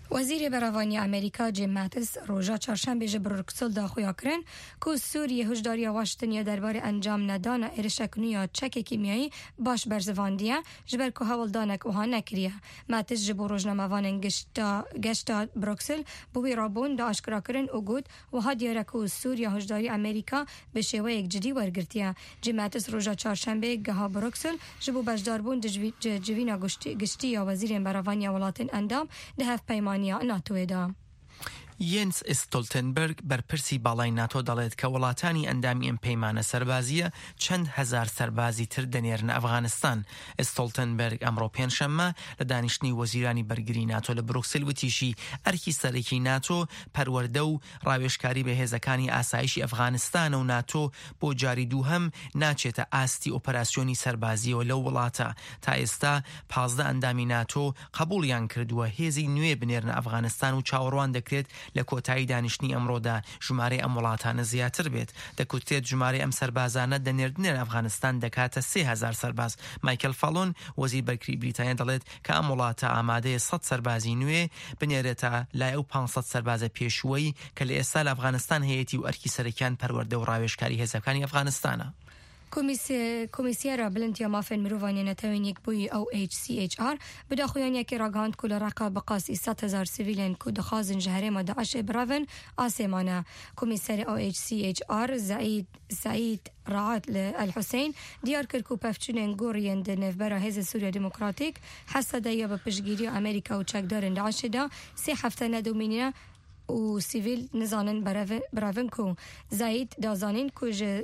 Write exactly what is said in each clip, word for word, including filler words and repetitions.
وزیر براوانی امریکا جیم ماتیس روزا چهارشنبه بروکسل دا خویا کرن که سوریه هشداری واشنگتن درباره انجام ندان ارشکونیا چک کیمیایی باش برزواندیه جبر که هولدانک اوها نکریه. ماتیس جبو روزنامه‌وان گشتا گشتا بروکسل بوی رابون دا اشکرا کرن او گود و ها دیاره که سوریه هشداری امریکا به شیوه یک جدی ورگرتیه. جیم ماتیس روزا چهارشنبه گها بروکسل جبو بجداربون جوینا گشتی یا وزیر براوانی ولاتن اندام ده هف پیمان ناتو دا. یەنس ئستۆلتنبەرگ بەرپرسی باڵای ناتۆ دەڵێت کە وڵاتانی ئەندامی ئەم پەیمانە سەربازیە چەند هەزار سەربازی تر دەنێرن ئەفغانستان. ئستۆلتنبەرگ ئەمڕۆ پێنجشەممە لە دانیشتنی وەزیرانی بەرگری ناتۆ لە بروکسل وتیشی ئەرکی سەرەکی ناتۆ پەروەردە و ڕاوێژکاری بە هێزەکانی ئاسایشی ئەفغانستانە و ناتۆ بۆ جاری دووهەم ناچێتە ئاستی ئۆپەراسیۆنی سەربازیەوە لەو وڵاتە. تا ئێستا پازدە ئەندامی ناتۆ قبوڵیان کردووە هێزی نوێ بنێرنە ئەفغانستان و چاوەڕوان دەکرێت لە کۆتایی دانیشتنی ئەمڕۆدا ژمارەی ئەم وڵاتانە زیاتر بێت. دەکوترێت ژمارەی ئەم سەربازانە دەنێردنێن ئەفغانستان دەکاتە سێ هەزار سەرباز. مایکل فالۆن وەزیر بەرگری بریتانیا دەڵێت کە ئەم وڵاتە ئامادەیە سەد سەربازی نوێ بنێرێتە لای ئەو پانسەد سەربازە پێشوەی کە لە ئێستا لە ئەفغانستان هەیەتی و ئەرکی سەرەکیان پەروەردە و ڕاوێژکاری هێزەکانی ئەفغانستانە. کمیسیارا بلندیا مافن مروانی نتوانیک بوی او اچ سی اچ آر بدا خویانی که راگاند کل رقا بقاسی ست هزار سیویلن که دخوازن جهره ما داعش براون آسمانه. کمیسیار او اچ سی اچ آر زعید سعید رعات الحسین دیار کرد که پفچونن گورین دنف برا هز سوریا دموکراتیک حسده یا به پشگیری امریکا و چکدارن داعش دا سه هفته ندومینه و سیویل نزانن براون که زعید دازانین که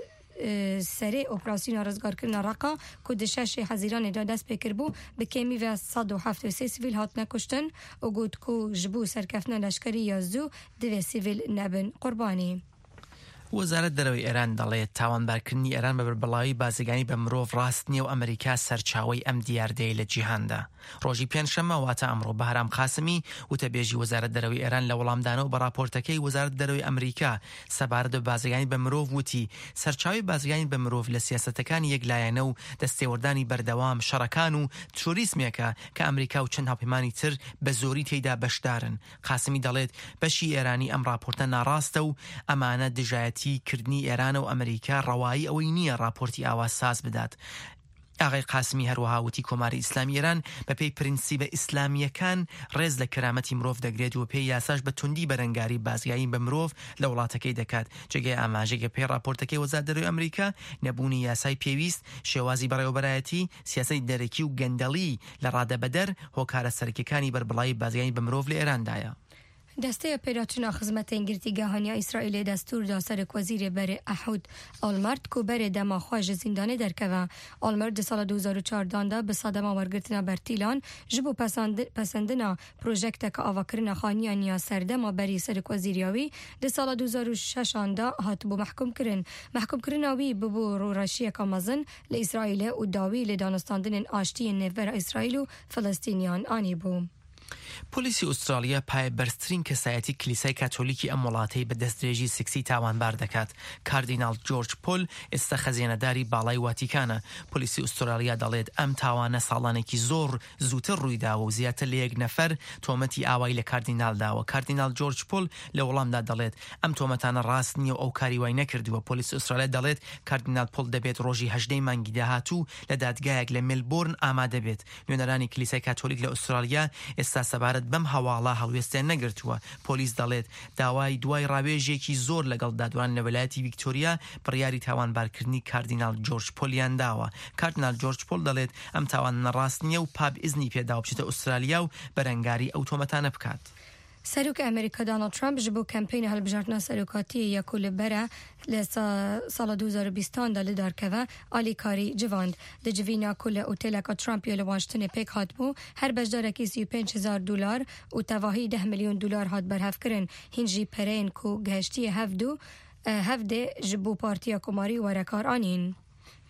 سری اپراسیون رزگار کردن رقا که دشش حزیران دا دست بکر بو به کمی و صد و هفت و سی سیویل هات نکشتن و گود که جبو سرکفنا لشکری یازدو دوی سیویل نبن قربانی. وەزارەت دەرەوەی ئێران دەڵێت تاوانبارکردنی ئێران بە بەربەڵاوی بازرگانی بە مرۆڤ ڕاست نییە و ئەمریکا سەرچاوەی ئەم دیاردەیە لە جیهاندا. ڕۆژی پێنجشەممە واتە ئەمڕۆ بەهرام قاسمی وتەبێژی وەزارەت دەرەوەی ئێران لە وەڵامدانەوە بە راپۆرتەکەی وەزارەت دەرەوەی ئەمریکا سەبارەت بە بازرگانی بە مرۆڤ وتی سەرچاوی بازرگانی بە مرۆڤ لە سیاسەتەکانی یەکلایەنە و دەستێوەردانی بەردەوام شەڕەکان و تروریسمێکە کە ئەمریکا و چەند هاوپەیمانی تر بە زۆری تێیدا بەشدارن. قاسمی دەڵێت بەشی ئێرانی ئەم راپۆرتە ناڕاستە و ئەمانە دژایەتی کردنی ئێران و ئەمریکا ڕەوایی ئەوەی نییە راپۆرتی ئاواساز بدات. ئاغای قاسمی هەروەها وتی کۆماری ئیسلامی ئێران بەپێی پرینسیبە ئیسلامیەکان ڕێز لە کەرامەتی مرۆڤ دەگرێت و پێی یاساش بە توندی بەرەنگاری بازرگانی بە مرۆڤ لە وڵاتەکەی دەکات. جێگەی ئاماژەیەکە پێی راپۆرتەکەی وەزارەت دەرەوەی ئەمریکا نەبوونی یاسای پێویست شێوازی بەڕێوەبەرایەتی سیاسەتی دەرەکی و گەندەڵی لە ڕادەبەدەر هۆکارە سەرەکیەکانی بەربەڵاوی بازرگانی بە مرۆڤ لە ئێراندایە. دسته پیراتنا خدمت انگلیسی اسرائیل دستور دا سرک وزیر بر احود آلمرد کو بر دما خواج زندانی درکوه. آلمرد سال دو هزار و چهارده دا به صدما ورگرتنا بر تیلان جبو پسند پسندنا پروژکت که آواکرنا خانیان یا سردما بری سرک وزیریاوی ده سال دو هزار و شش دا هات بو محکوم کرن. محکوم کرناوی ببو رو رشیه کامزن لإسرائیل و داوی لدانستاندن آشتی نفر اسرائیل و فلسطینیان آنی بو. پۆلیسی ئوسترالیا پای بەرزترین کەسایەتی کلیسای کاتۆلیکی ئەم وڵاتەی بە دەستدرێژی سکسی تاوانبار دەکات. کاردینال جۆرج پۆل ئێستا خەزیێنەداری باڵای واتیکانە. پۆلیسی ئوسترالیا دەڵێت ئەم تاوانە ساڵانێکی زۆر زووتر ڕوویداوە و زیاتر لە یەک نەفەر تۆمەتی ئاوای لە کاردینال داوە. کاردینال جۆرج پۆل لە وەڵامدا دەڵێت ئەم تۆمەتانە ڕاست نییە و ئەو کاری وای نەکردووە. پۆلیسی ئوسترالیا دەڵێت کاردینال پۆل دەبێت ڕۆژی هەژدەی مانگی داهاتوو لە دادگایەک لە مێلبۆرن ئامادە بێت. نوێنەرانی کلیسای کاتۆلیک لە ئوسترالیا ئێستا سەبارەت بەم هەواڵە هەڵوێستیان نەگرتووە. پۆلیس دەڵێت داوای دوای ڕاوێژێکی زۆر لەگەڵ دادوان لە ویلایەتی ڤیکتۆریا بڕیاری تاوانبارکردنی کاردینال جۆرج پۆلیان داوە. کاردینال جۆرج پۆل دەڵێت ئەم تاوانە ڕاست نییە و پاب ئیزنی پێداوە بچێتە ئوسترالیا و بەرەنگاری ئەو تۆمەتانە بکات. سروک امریکا دونالد ترامپ جبو کمپین هەڵبژاردنە سەرۆکاتی یەک لە بەرە لە ساڵ دو هزار و بیست دا لە دارکەوە ئالیکاری جوان دەجڤینە کو لە ئوتێلەکە ترامپی لە واشنگتن پێک هاتبوو هەر بەشدارێکی سی و پێنج هزار دلار و تەواهی ده میلیۆن دلار هات بەرهەفکردن هینجی پەرەیەن کو گەشتی هەفدو هەفدێ جبو پارتیا کۆماری وەرەکار ئانین.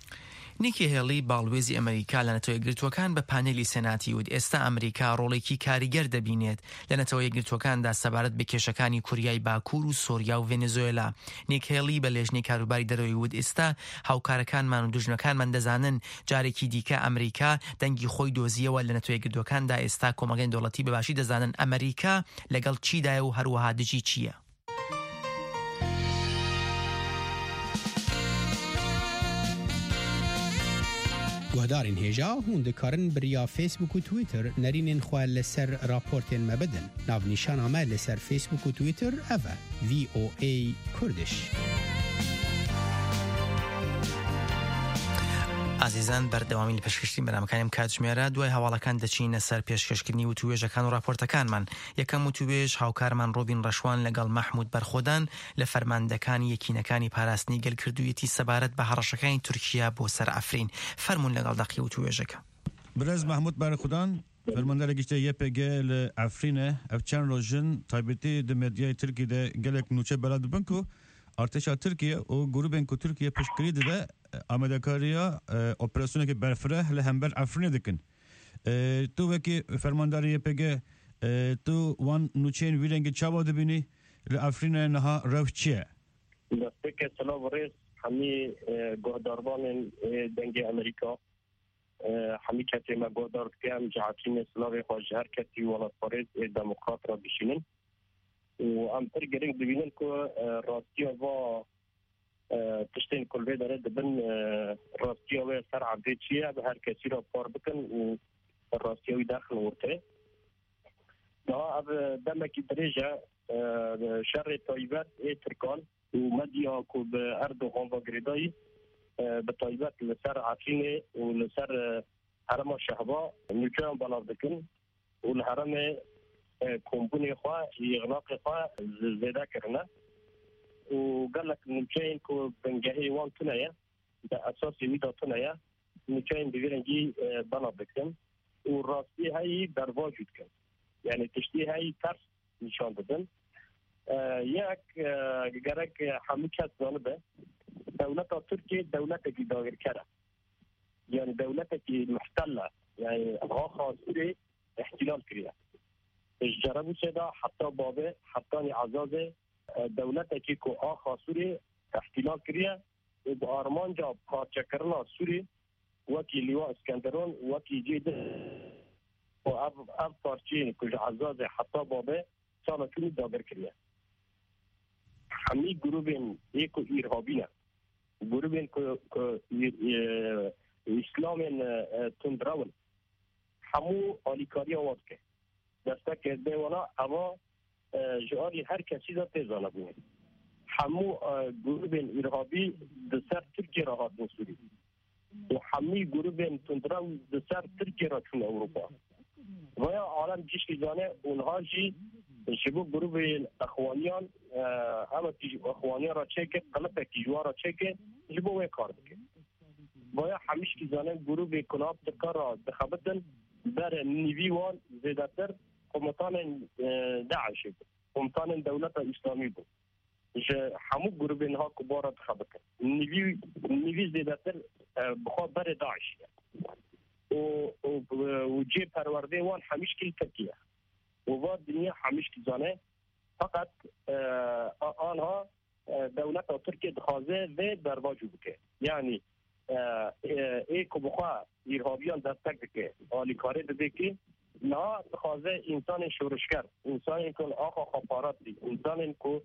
نیکی هێڵی باڵوێزی ئەمریکا لە نەتەوە یەکگرتووەکان بە پانێلی سێناتی وت ئێستا ئەمریکا ڕۆڵێکی کاریگەر دەبینێت لە نەتەوە یەکگرتووەکاندا سەبارەت بە کێشەکانی کوریای باکوور و سۆریا و ڤێنزوێلا. نیک هێڵی بە لێژنەی کاروباری دەرەوەی وت ئێستا هاوکارەکانمان و دوژنەکانمان دەزانن جارێکی دیکە ئەمریکا دەنگی خۆی دۆزیەوە لە نەتەوە یەکگرتووەکاندا ئێستا کۆمەڵگەی دەوڵەتی بەباشی دەزانن ئەمریکا لەگەڵ چیدایە و هەروەها دژی چییە. گهدارین هێژا هون دەکارن بریا فیسبوک و تویتر نەرینên xwe li ser raportên me bidin. Navnîşana me li ser Facebook û Twitter ev e V O A Kurdish. ئازیزان بەردەوامی لە پێشکەشتنی بەنامەکانیم کاتژمێرە دوای هەواڵەکان دەچینە سەر پێشکەشکردنی وتوێژەکان و راپۆرتەکانمان. یەکەم وتوێژ هاوکارمان ڕۆبین ڕەشوان لەگەڵ مەحموود بەرخۆدان لە فەرماندەکانی یەکینەکانی پاراستنی گەلکردوویەتی سەبارەت بە هەڕەشەکانی تورکیا بۆ سەر ئەفرین. فەرموون لەگەڵ دەقی وتوێژەکە. برز محمود بەرخۆدان فەرماندەرە گشتە یەپێگە لە ئەفرینە ئەف چەند ڕۆژن تایبەتی دە مێدیای تورکیدا gelek nûçe bela dibin ku Artêşa Tirkiye û grûpên ku Tirkiye piştgirî dide amedekariya operasyonekî berfireh li hember Efrînê dikin. Tu wekî fermandarê Y P G tu wan nûçeyên vî rengî çawa dibînî li Efrînê niha rew çi ye? Destpêkê Silav Rêz hemî guhdarvanên dengê Amerîka hemî kesê me guhdar dike em ji Efrînê Silavê xwe ji her kesî welatxwarêz ê demokrat re bişînin. و ام پر گرنگ دبینن که راستی و تشتین کلوی داره دبن راستی و سر عبدی چیه به هر کسی را پار بکن و راستی و داخل ورته دا اب دمکی دریجه شر طایبت ای ترکان و مدیا که به اردوغان و گریدایی به طایبت لسر عفرینه و لسر حرم شهبا نوچان بلاف دکن و الحرم کمبونی خواه اغلاق خواه زیده کرنه و قالك نمچین که بنگهی وان تنیه به اساسی ویدا تنیه نمچین بگیرنگی بنا بکن و راستی هایی در واجود کن یعنی تشتی هایی ترس نشان بدن یک گرک همی کس دانبه دولت ترکیه دولت کی داگر کرده یعنی دولت کی محتله یعنی آخا سوری احتلال کرده جربو شده حتی بابه حتی عزازه دولت کی که آخا سوری احتلال کریه و با آرمان جا پارچه کرنا سوری وکی لیوا اسکندرون وکی جیده و اف, اف پارچه که عزازه حتی بابه سالا چونی داگر کریه همی گروبین ایک و ایرهابینه گروبین که اسلامین تندراون همو آلیکاری آواز که دسته کرده وانا اما جواری هر کسی دا تیزانه بونه همو گروبین ایرهابی دسر ترکیه را هات نسوری و همی گروبین تندراو دسر ترکیه را چون اوروپا ویا عالم جیش زانه اونها جی شبو گروبین اخوانیان اما اخوانیان را چکه قلبه کی جوار را چکه جبو وی کار بکه ویا همیش کی زانه گروبین کناب تکار را دخبتن در نیوی وان زیدتر قمتان داعش بود قمتان دولت اسلامی بود که همو گروبین ها کبارت خبر کرد نیوی نیوی زیدتر بخواد بر داعش و و جی پرورده وان همیش کی ترکیه و بعد دنیا همیش کی زانه فقط آنها دولت ترکیه دخوازه و در واجب که یعنی ای که بخواه ایرهابیان دستک بکه آلیکاری بده که نه دخوازه انسان شورشگر انسانی که آخا خاپارات دی انسانی که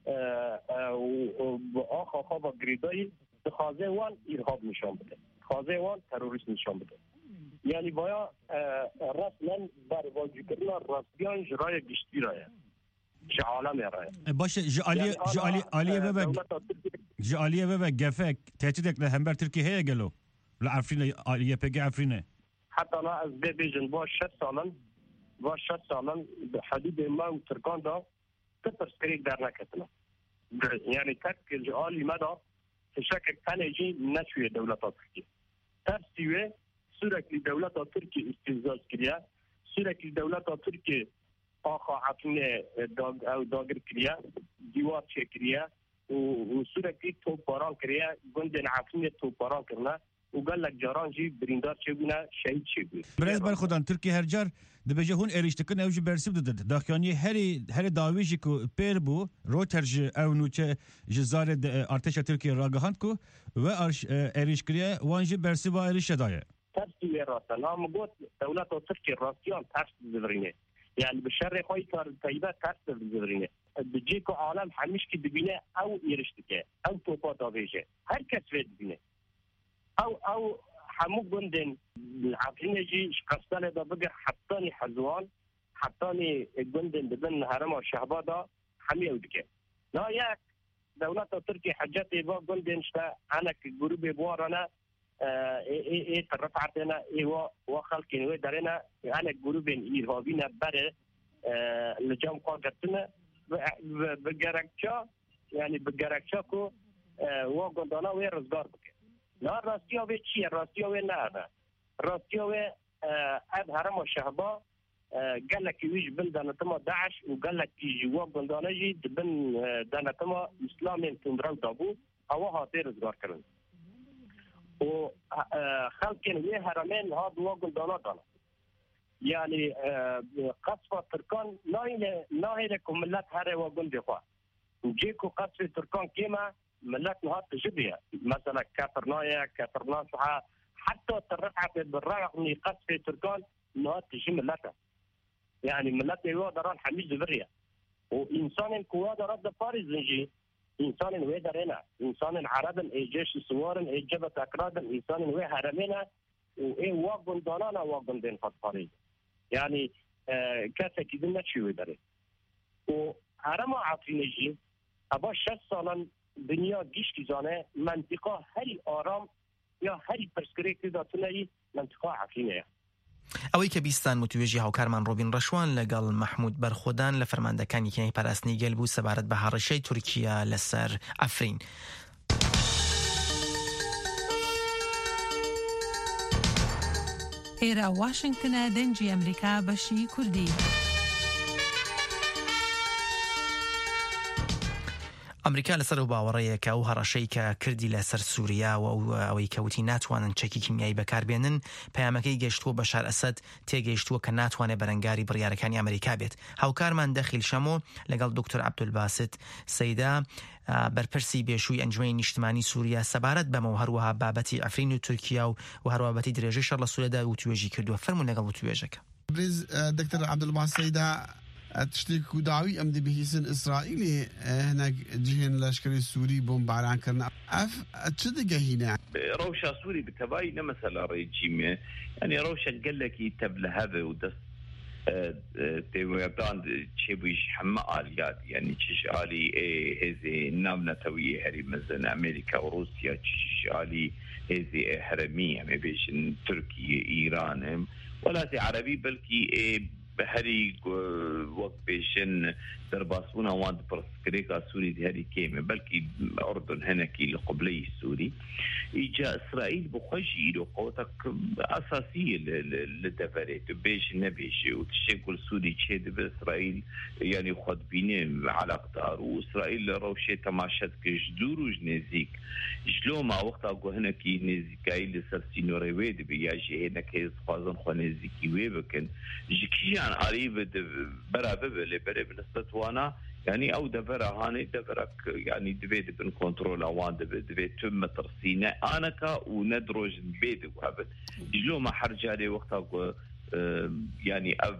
آخا خواب گریدایی دخوازه وان ایرهاب نشان بده دخوازه وان تروریست نشان بده یعنی باید رسما بر واجب کردن راستیان جرای گشتی رایه جه عالم رایه باشه جعالیه جعالیه و جعالیه و گفک تهدیدک له همبر ترکیه هی گلو لعفرین یه پگی عفرینه حتی انا از بی بیجن با شد سالن با شد سالن حدود ما و ترکان دا تپر سکریک در نکتنا یعنی تک جعالی مدا شکل تنجی نشوی دولت ترکیه ترسیوه سورکی دولت ترکیه استفزاز کریه سورکی دولت ترکیه آخا عفرین داگ او داگر کریه دیوار چه کریه و سورکی توپ باران کریه گندن عفرین توپ باران کرنه وقال لك جاران جي بريندار شبنا شهيد شبنا برز بر خودان تركيا هر جار دبجه هون اريشتكن اوج برسيب دد داخياني هري هري داويجي كو بيربو روترج او نوچه جزار ارتش تركيا راغهاند كو و اريشكريا وانجي برسيبا اريشدايه ترسي راسا نام قلت دولة تركيا راسيان ترس زفرينه يعني بالشر خوي كار طيبه ترس زفرينه بجيكو عالم حمش كي دبينه او يرشتكه او توبا داويجه هر كس دبينه او او حمو جندن العقلية جي شقصتاني دا بقر حطاني حزوان حطاني جندن بدن هرم والشهبادا حمي اودكي لا ياك دولة تركيا حاجاتي با جندن شتا انا كجروب بوارنا اه ايه ايه ترفعتنا ايه وخلقين ويه دارنا انا جروب ايرهابينا بره اه لجام قاقتنا بقرقشا يعني بقرقشا كو اه وجندنا ويه رزقار بكي لا راستيوه چیه راستیوه نه راستیوه اب هرم و شهبا قال لك ويش بن دانتما داعش وقال لك جواب بندانجي دبن دانتما اسلام تندرو دابو او هاتير ازگار کرن و خلقين وي هرمين هاد واقل دانا دانا يعني قصفة تركان ناهي لكم ملت هره واقل دخوا وجيكو قصفة تركان كيما ملات نهار تجبيها مثلا كاترنايا كاترناصحة حتى ترفعت بالرغم من قصف تركان نهار تجي ملاتها يعني ملات يوادران حميد زفريا وإنسان كوادر رد باريس زنجي إنسان ويدرنا إنسان عربا إي جيش سوارا إي جبت أكرادا إنسان وي هرمنا وإي واقن دانانا واقن دين فات باريس يعني آه كاسا كيدنا شي ويدري وهرما عطينجي أبا شش سالا دنیا گیش کی زانه منطقه هری آرام یا هری پرسکریک داتنایی منطقه عقلینه ئەوەی کە بیستان متوێژی هاوکارمان ڕۆبین ڕەشوان لەگەڵ محمود بەرخۆدان لە فەرماندەکانی کێنەی پاراستنی گەل بوو سەبارەت بە هاڕەشەی تورکیا لەسەر ئەفرین. ئێرە واشنگتنە دەنجی ئەمریکا بەشی کوردی. ئەمریکا لەسەر و باوەڕەیە کە ئەو هەڕەشەی کە کردی لەسەر سووریا و ئەوەی کەوتی ناتوانن چەکی کیمیایی بەکاربێنن پەیامەکەی گەشتووە بەشار ئەسەد تێگەیشتووە کە ناتوانێت بەرەنگاری بڕیارەکانی ئەمریکا بێت. هاوکارمان دەخیل شەمۆ لەگەڵ دکتۆر عەبدولباست سەیدا بەرپرسی بێشووی ئەنجومەی نیشتمانی سووریا سەبارەت بەمە و هەروەها بابەتی ئەفرین و تورکیا و و هەروە بابەتی درێژەی شەڕ لە سوورەدا وتوێژی کردووە. فەرموون لەگەڵ وتوێژەکە. برز دکتۆر عەبدولباست سەیدا تشتێک و داوی ئەم دەبیهێزن ئیسرائیلی هەنێک جیهێن لەشکری سووری بۆمبارانکردن ئەف چ دەگەهینە؟ ڕەوشە سووری بتەبایی نەمەسەلا ڕێجیمێ ینی ڕەوشە گەلێکی تەب لە هەبێ و دەست تێوەدان چێبوویش هەمە ئالیات یعنی چش ئالی هێزێ ناونەتەویی هەری مەزن ئەمریکا و رووسیا چش ئالی هێزێ هەرەمی ئەمێ بێژن تورکیە ئیرانم وڵاتی عەرەبی بەلکی بهري وقت بيشن درباسونا وان برسكريكا سوري دي هري كيمة بلكي أردن هناكي القبلي السوري إجا إسرائيل بخشي له قوتك أساسية للدفرات بيش نبيش وتشكل سوري تشهد بإسرائيل يعني خد بيني على قدار وإسرائيل روشي تماشت كجدور وجنزيك جلو ما وقتا قو هناكي نزيكاي لسرسي نوريويد بياجي هناك هيز خوازن خو نزيكي ويبكن جيكيان قريب برا ببلي برا بنستوانا يعني او دبرا هاني دبرك يعني دبيت بن كنترول اوان دبيت دبيت تم ترسينا انكا وندروج بيد وهبت جلو ما حرجالي وقتا يعني اب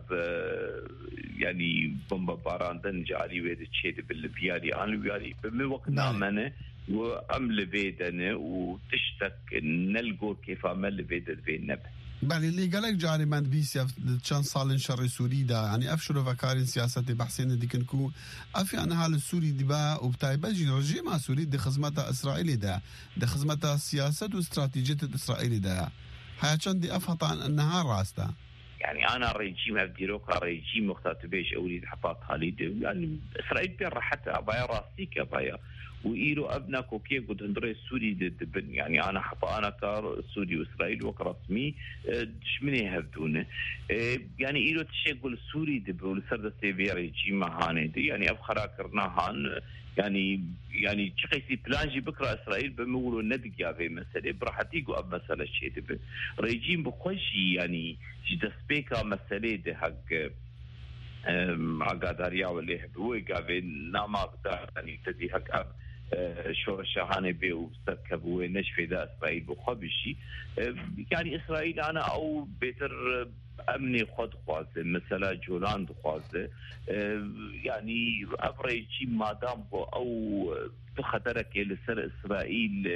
يعني بومبا باران دنجالي ويد تشيد بالبيالي ان بيالي بموقنا منه وامل بيدنا وتشتك نلقو كيف عمل بيد بين بله اللي قالك جاري من بيسيا كان صالن شر سوري دا يعني افشلو فكارين سياسة بحسين دي كنكو افي عن حال السوري دي با وبتايبا جي رجيم سوري دي خزمتا اسرائيلي دا دي خزمتا سياسة واستراتيجية اسرائيلي دا هيا كان دي افهطا النهار راستا يعني انا ريجيم ابديروكا ريجيم مختاتبيش اوليد حفاظ خالد يعني اسرائيل بين راحتها ابايا راسيك ابايا وإيرو أبنا كوكي قد هندري سوري دبن يعني أنا حطا أنا كار سوري وإسرائيل وكرسمي دشمني هبدونه يعني إيرو تشيقول سوري دبن ولسرد سيفيري جيما هاني دي يعني أبخرا كرناهان يعني يعني تشخيسي بلانجي بكرة إسرائيل بمولو ندق يا في مسألة برحتيقو أب مسألة شيء دبن ريجيم بخوشي يعني جدا سبيكا مسألة دي حق عقاداريا واللي هبوي قابي ناما قدار يعني تدي حق أب شورشة هاني بي وستكبوي نشفي ذا إسرائيل بخبشي يعني إسرائيل أنا أو بيتر أمني خد خوازه مثلا جولان خوازه يعني أبريجي مادام أو بخطرك لسر إسرائيل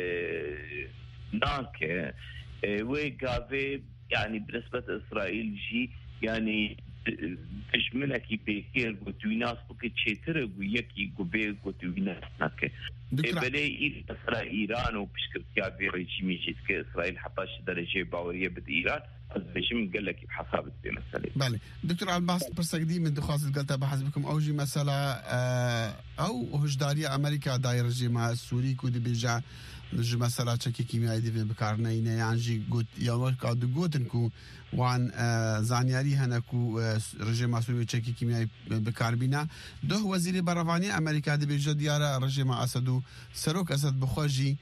ناكه وقابي يعني بالنسبة إسرائيل جي يعني تشملك بيكير قطويناس بكي تشيتر ويكي قبير قطويناس ناكه بلي إسرائيل إيران وبشكرتيا بريجيمي جيتك إسرائيل حتى درجة باورية بد إيران الرجيم قال لك بحسابة بمسألة. بله دكتور عباس برسقدي من دخواست قلتها بحسبكم أوجي مسألة أو هجدارية أمريكا داير رجيم السوري كود بيجا نجي مسألة شكل كيميائي دي بكارنينا يعني جي قد يوم قد قوتنكو وعن زانياري هناكو رجيم السوري شكل كيميائي بكاربينا ده وزير برافاني أمريكا دي بيجا ديارة رجيم أسدو سروك أسد بخوجي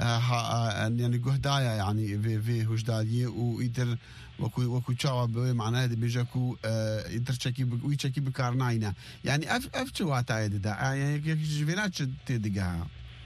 يعني جهدايا يعني في في هجدارية ويتر وكو وكو تشاوا بمعنى هذا بيجاكو يتر شكي ويشكي بكارناينا يعني أف أف شو هتايد ده يعني جفينات تدقها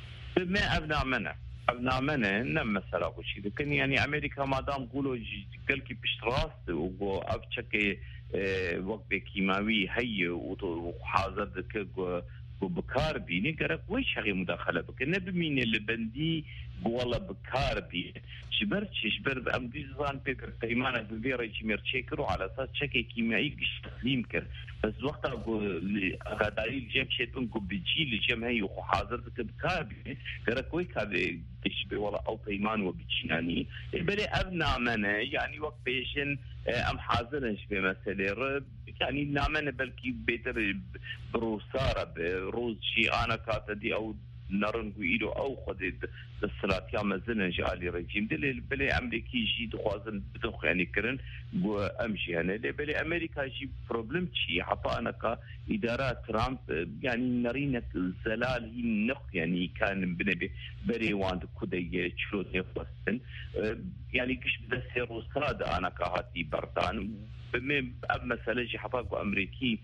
ما أبناء منه أبناء منه نم مثلا وشي لكن يعني أمريكا ما دام قولوا قلكي بشتراس وقو أف شكي وقت كيماوي هي وحاضر ذكر بكار بيني قرق ويش هغي مداخلة بك نبمين اللي بندي والله بكار بي شبرت شبر أم دي زان بيكر تيمانة ببيرة جمير تشيكرو على أساس شكي كيميائي قش تسليم كر بس وقت غداري الجيم شيتون كو بيجي الجيم هي وحاضر بك بكار بي قرق ويك هذا تشبه والله أو تيمان وبيجيناني بلي أبنى منه يعني وقت بيشن أم حاضرنش بمسألة يعني نعمل بلكي بيتر بروسارة بروز شي أنا كاتدي أو نرنقو إيدو أو خدد الصلاة يا مزنا جالي رجيم دل بلي أمريكي جي دخوازن بدخ يعني كرن بو أمشي هنا بلي أمريكا جي بروبلم شي حتى أنا كإدارة ترامب يعني نرينك الزلال هي النخ يعني كان بنبي بري واند كودي شلوت يفوستن يعني كش بس روسراد أنا كهاتي بردان بمن مسألة جي حفاظ أمريكي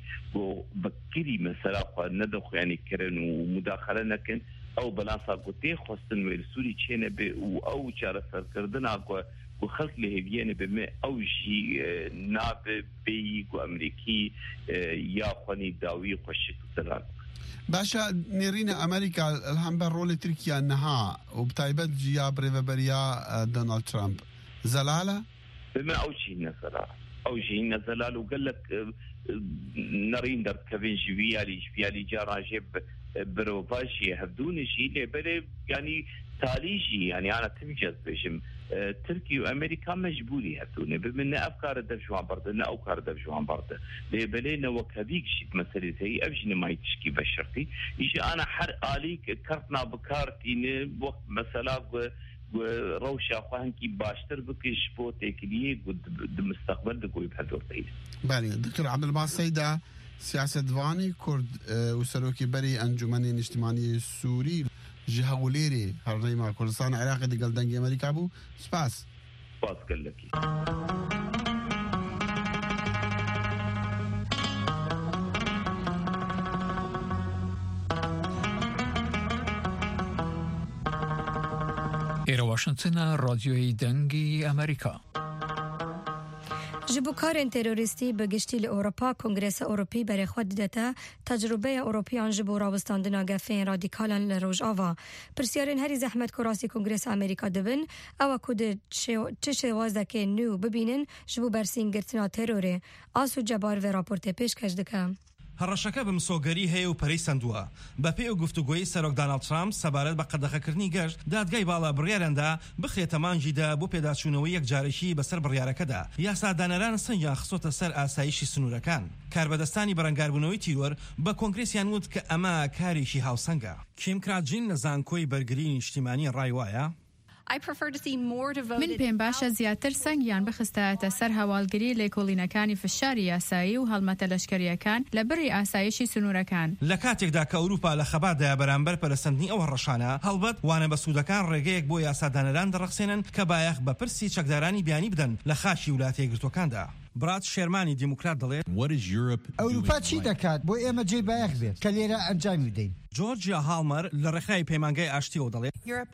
وبكري مسألة ندخ يعني كرن ومداخلة لكن أو بلانسا قتي خصن والسوري تشينا ب أو جار سركردنا وخلق لهبيان بما أو شيء ناب بي أمريكي يا خني داوي خشك سلام باشا نيرينا أمريكا الهم برول تركيا النها وبتايبت جيا بريفبريا دونالد ترامب زلالة بما أو شيء نزلال أو شيء نزلال وقال لك نرين در كفين جويالي جويالي جارا جيب بروفاشي هبدون شيء بل يعني تاليجي يعني أنا تمجز بجم تركيا وأمريكا مجبوري هبدون بمن أفكار دفجوان برده نا أفكار دفجوان برده لبلينا وكبيك شيء مسألة هي أبجن ما يتشكي بشرتي يجي أنا حر آليك كرتنا بكارتين وقت مسألة وروشة خواهنكي باشتر بكش بو تكليه قد مستقبل دقوي بهدور تايس بالي دكتور عبد الباسط سيدة سياسة دواني كرد وسروكي بري أنجمن اجتماعي السوري جهة وليري هالريما كردستان عراقي دي قل دنجي أمريكا بو سباس سباس قل لكي إيرا واشنطن راديوی دنگی أمريكا جبوكارن تيروريستي بگشتي لأوروبا كونغرس أوروبي بري خود دتا تجربة أوروبيان جبو راوستاندنا گفين راديكالان لروج آوا پرسيارن هري زحمت كراسي كونغرس أمريكا دبن او كود تشه وازدكي نو ببينن جبو برسين گرتنا تيروري آسو جبار و راپورت پیش کش دکم هەڕەشەکە بمسۆگەری هەیە و پەرەی سندووە. بە پێی و گفتوگۆیی سەرۆک دانالد ترامپ سەبارەت بە قەدەغەکردنی گەشت دادگای باڵا بڕیارەندا بخرێتە مانگیدا بۆ پێداچوونەوەی یەکجارێکی بەسەر بڕیارەکەدا. یاسادانەران سنگیان خستۆتە سەر ئاسایشی سنوورەکان. کاربەدەستانی بەرەنگاربوونەوەی تیرۆر بە کۆنگرێسیان وت کە ئەمە کارێکی هاوسەنگە. کیم کراجین لە زانکۆی بەرگری نیشتیمانی ڕای وایە من پێم باشە زیاتر سەنگیان بخستایەتە سەر هەواڵگری لێکۆڵینەکانی فشاری یاسایی و هەڵمەتە لەشکریەکان لە بڕی ئاسایشی سنوورەکان. لە کاتێکدا کە ئەوروپا لە خەباتدایە بەرامبەر پەرەسەندنی ئەو هەڕەشانە هەڵبەت وانە بە سوودەکان ڕێگەیەک بۆ یاسادانەران دەڕەخسێنن کە بایەخ بە پرسی چەکدارانی بیانی بدەن لە خاشی وڵاتە یەکگرتووەکاندا. برات شێرمانی دیموکرات دەڵێت ئەوروپا چی دەکات بۆ ئێمە جێ بایەخ بێت کە لێرە ئەنجامی بدەین. جۆرجیا هالمەر لە ڕێخای پەیمانگای ئاشتیەوە دەڵێت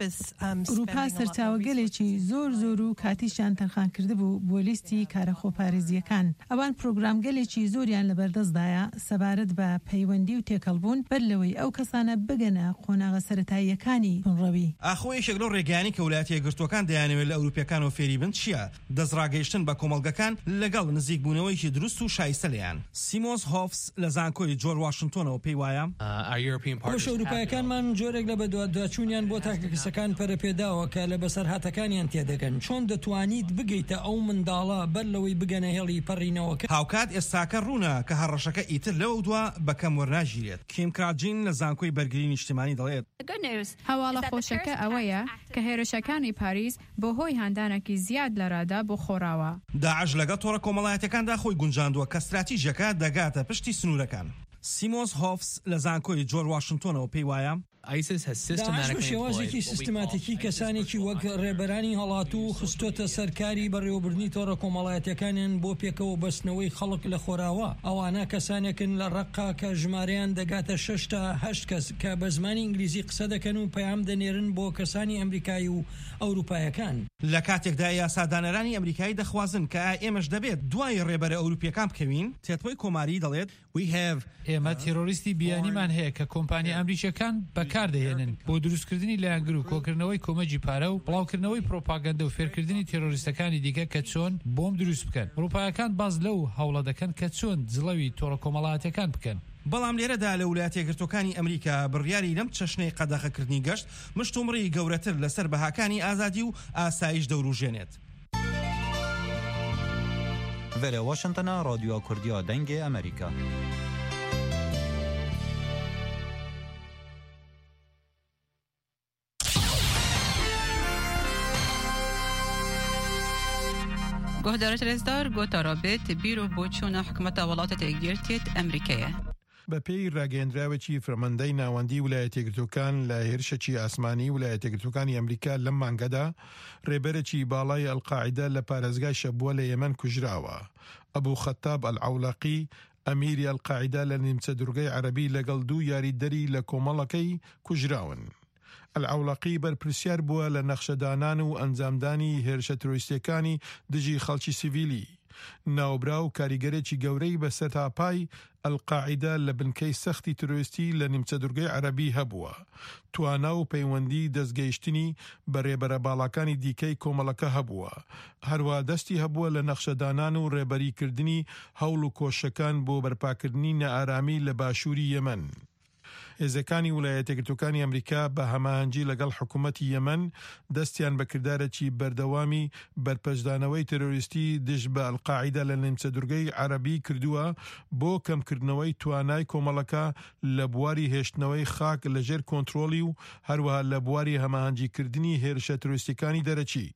ئەوروپا سەرچاوەگەلێکی زۆر زۆر و کاتیشان تەرخان کرده بوو بۆ لیستی کارەخۆپارێزیەکان. ئەوان پرۆگرامگەلێکی زۆریان لە بەردەستدایە سەبارەت بە پەیوەندی و تێکەڵبوون بەر لەوەی ئەو کەسانە بگەنە قۆناغە سەرەتاییەکانی بنڕەوی. ئاخۆیەکێک لەو ڕێگەیانی کە وڵاتە یەکگرتووەکان دەیانەوێت لە ئەوروپیەکانەوە فێری بن چییە؟ دەستڕاگەیشتن بە کۆمەڵگەکان لەگەڵ نزیک بوونەوەیکی دروست و شایستە لەیان. سیمۆس هۆفس لە زانکۆی جۆر واشنگتۆنەوە پێی وایە ڕۆژ ئەوروپایەکانمان جۆرێک لە بەدواداچوونیان بۆ تاکەکەسەکان پەرەپێداوە کە لە بەسەرهاتەکانیان تێدەگەن. چۆن دەتوانیت بگەیتە ئەو منداڵە بەر لەوەی بگەنە هێڵی پەڕینەوەکە؟ هاوکات ئێستاکە ڕوونە کە هەڕەشەکە ئیتر لەو دووە بەکەم وەرناژیرێت. کیم کراجین لە زانکۆی بەرگری نیشتیمانی دەڵێت هەواڵە خۆشەکە ئەوەیە کە هێرشەکانی پاریس بۆ هۆی هاندانێکی زیاد لە ڕادا بۆ خۆراوە. داعش لەگەڵ تۆڕە کۆمەڵایەتەکاندا خۆی گونجاندووە کە استراتیژیەکە دەگاتە پشتی سنوورەکان. سیمۆس هۆفس لە زانکۆی جۆر واشنگتۆنەوە پێی وایە داعش بە شێوازێکی سیستماتیکی کەسانێکی وەک ڕێبەرانی هەڵات و خستۆتە سەرکاری بەڕێوەبردنی تۆڕە کۆمەڵایەتەکانیان بۆ پێکەوە بەستنەوەی خەڵک لە خۆراوە. ئەوانە کەسانێکن لە ڕەقا کە ژمارەیان دەگاتە شش تا هەشت کەس کە بە زمانی ئینگلیزی قسە دەکەن و پەیام دەنێرن بۆ کەسانی ئەمریکایی و ئەوروپایەکان. لە کاتێکدا یاسادانەرانی ئەمریکایی دەخوازن کە ئێمەش دەبێت دوای ڕێبەرە ئەوروپیەکان بکەوین. تێتۆی کۆماری دەڵێت ئێمە تێرۆریستی بیانیمان هەیە کە کۆمپانی ئەمریکیەکان بەکاردەهێنن بۆ دروستکردنی لایەنگر و کۆکردنەوەی کۆمەجی پارە و بڵاوکردنەوەی پرۆپاگەندە و فێرکردنی تێرۆریستەکانی دیکە کە چۆن بۆم دروست بکەن. ئەوروپایەکان باز لەو هەوڵە دەکەن کە چۆن جڵەوی تۆڕە کۆمەڵایەتەکان بکەن. بەڵام لێرەدا لە وڵاتە یەکگرتووەکانی ئەمریکا بڕیاری لەم چەشنەی قەدەغەکردنی گەشت مشتومڕی گەورەتر لەسەر بەهاکانی ئازادی و ئاسایش دەوروژێنێت. وەرە واشنگتنە رادیۆ کوردیا دەنگی ئەمریکا. گهدارت رزدار گوتا رابط بیرو بۆچوونە حکومەتە وڵاتە یەکگرتووە ئەمریکایە. بە پێی ڕاگەیەندراوێکی فرەمەندەی ناوەندی ویلایەتە یەکگرتووەکان لە هێرشێکی ئاسمانی ویلایەتە یەکگرتووەکانی ئەمریکا لەم مانگەدا ڕێبەرێکی باڵای ئەلقاعیدە لە پارێزگای شەبووە لە یەمەن کوژراوە. ئەبوو خەتاب ئەلعەوڵەقی ئەمیری ئەلقاعیدە لە نیمچە دورگەی عەرەبی لەگەڵ دوو یاریدەری لە کۆمەڵەکەی کوژراون. ئەلعەوڵەقی بەرپرسیار بووە لە نەخشەدانان و ئەنجامدانی هێرشە تۆریستیەکانی دژی خەڵکی سیڤیلی. ناوبرا و کاریگەرێکی گەورەی بەسەر تاپای ئەلقاعیدە لە بنکەی سەختی تۆریستی لە نیمچە دورگەی عەرەبی هەبووە. توانا و پەیوەندی دەستگەیشتنی بە ڕێبەرە باڵەکانی دیکەی کۆمەڵەکە هەبووە. هەروە دەستی هەبووە لە نەخشەدانان و ڕێبەریکردنی هەوڵ و کۆشەکان بۆ بەرپاکردنی نەئارامی لە باشووری یەمەن. هێزەکانی ویلایەتە یەکگرتووەکانی ئەمریکا بە هەماهەنگی لەگەڵ حکوومەتی یەمەن دەستیان بە کردارێکی بەردەوامی بەرپەشدانەوەی تەرۆریستی دژ بە ئەلقاعیدە لە نیمچە دورگەی عەرەبی کردووە بۆ کەمکردنەوەی توانای کۆمەڵەکە لە بواری هێشتنەوەی خاک لەژێر کۆنتڕۆلی و هەروەها لە بواری هەماهەنگیکردنی هێرشە تۆریستیەکانی دەرەچی.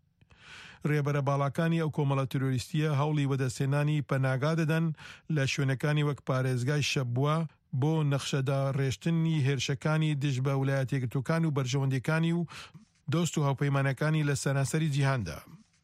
ڕێبەرە باڵەکانی ئەو کۆمەڵە تۆریستیە هەوڵی وەدەسێنانی پەناگا دەدەن لە شوێنەکانی وەک پارێزگای شەبووە بۆ نەخشەدا ڕێشتنی هێرشەکانی دژ بە ویلایەتە یەکگرتووەکان و بەرژەوەندەکانی و دۆست و هاوپەیمانەکانی لە سەرانسەری جیهاندا.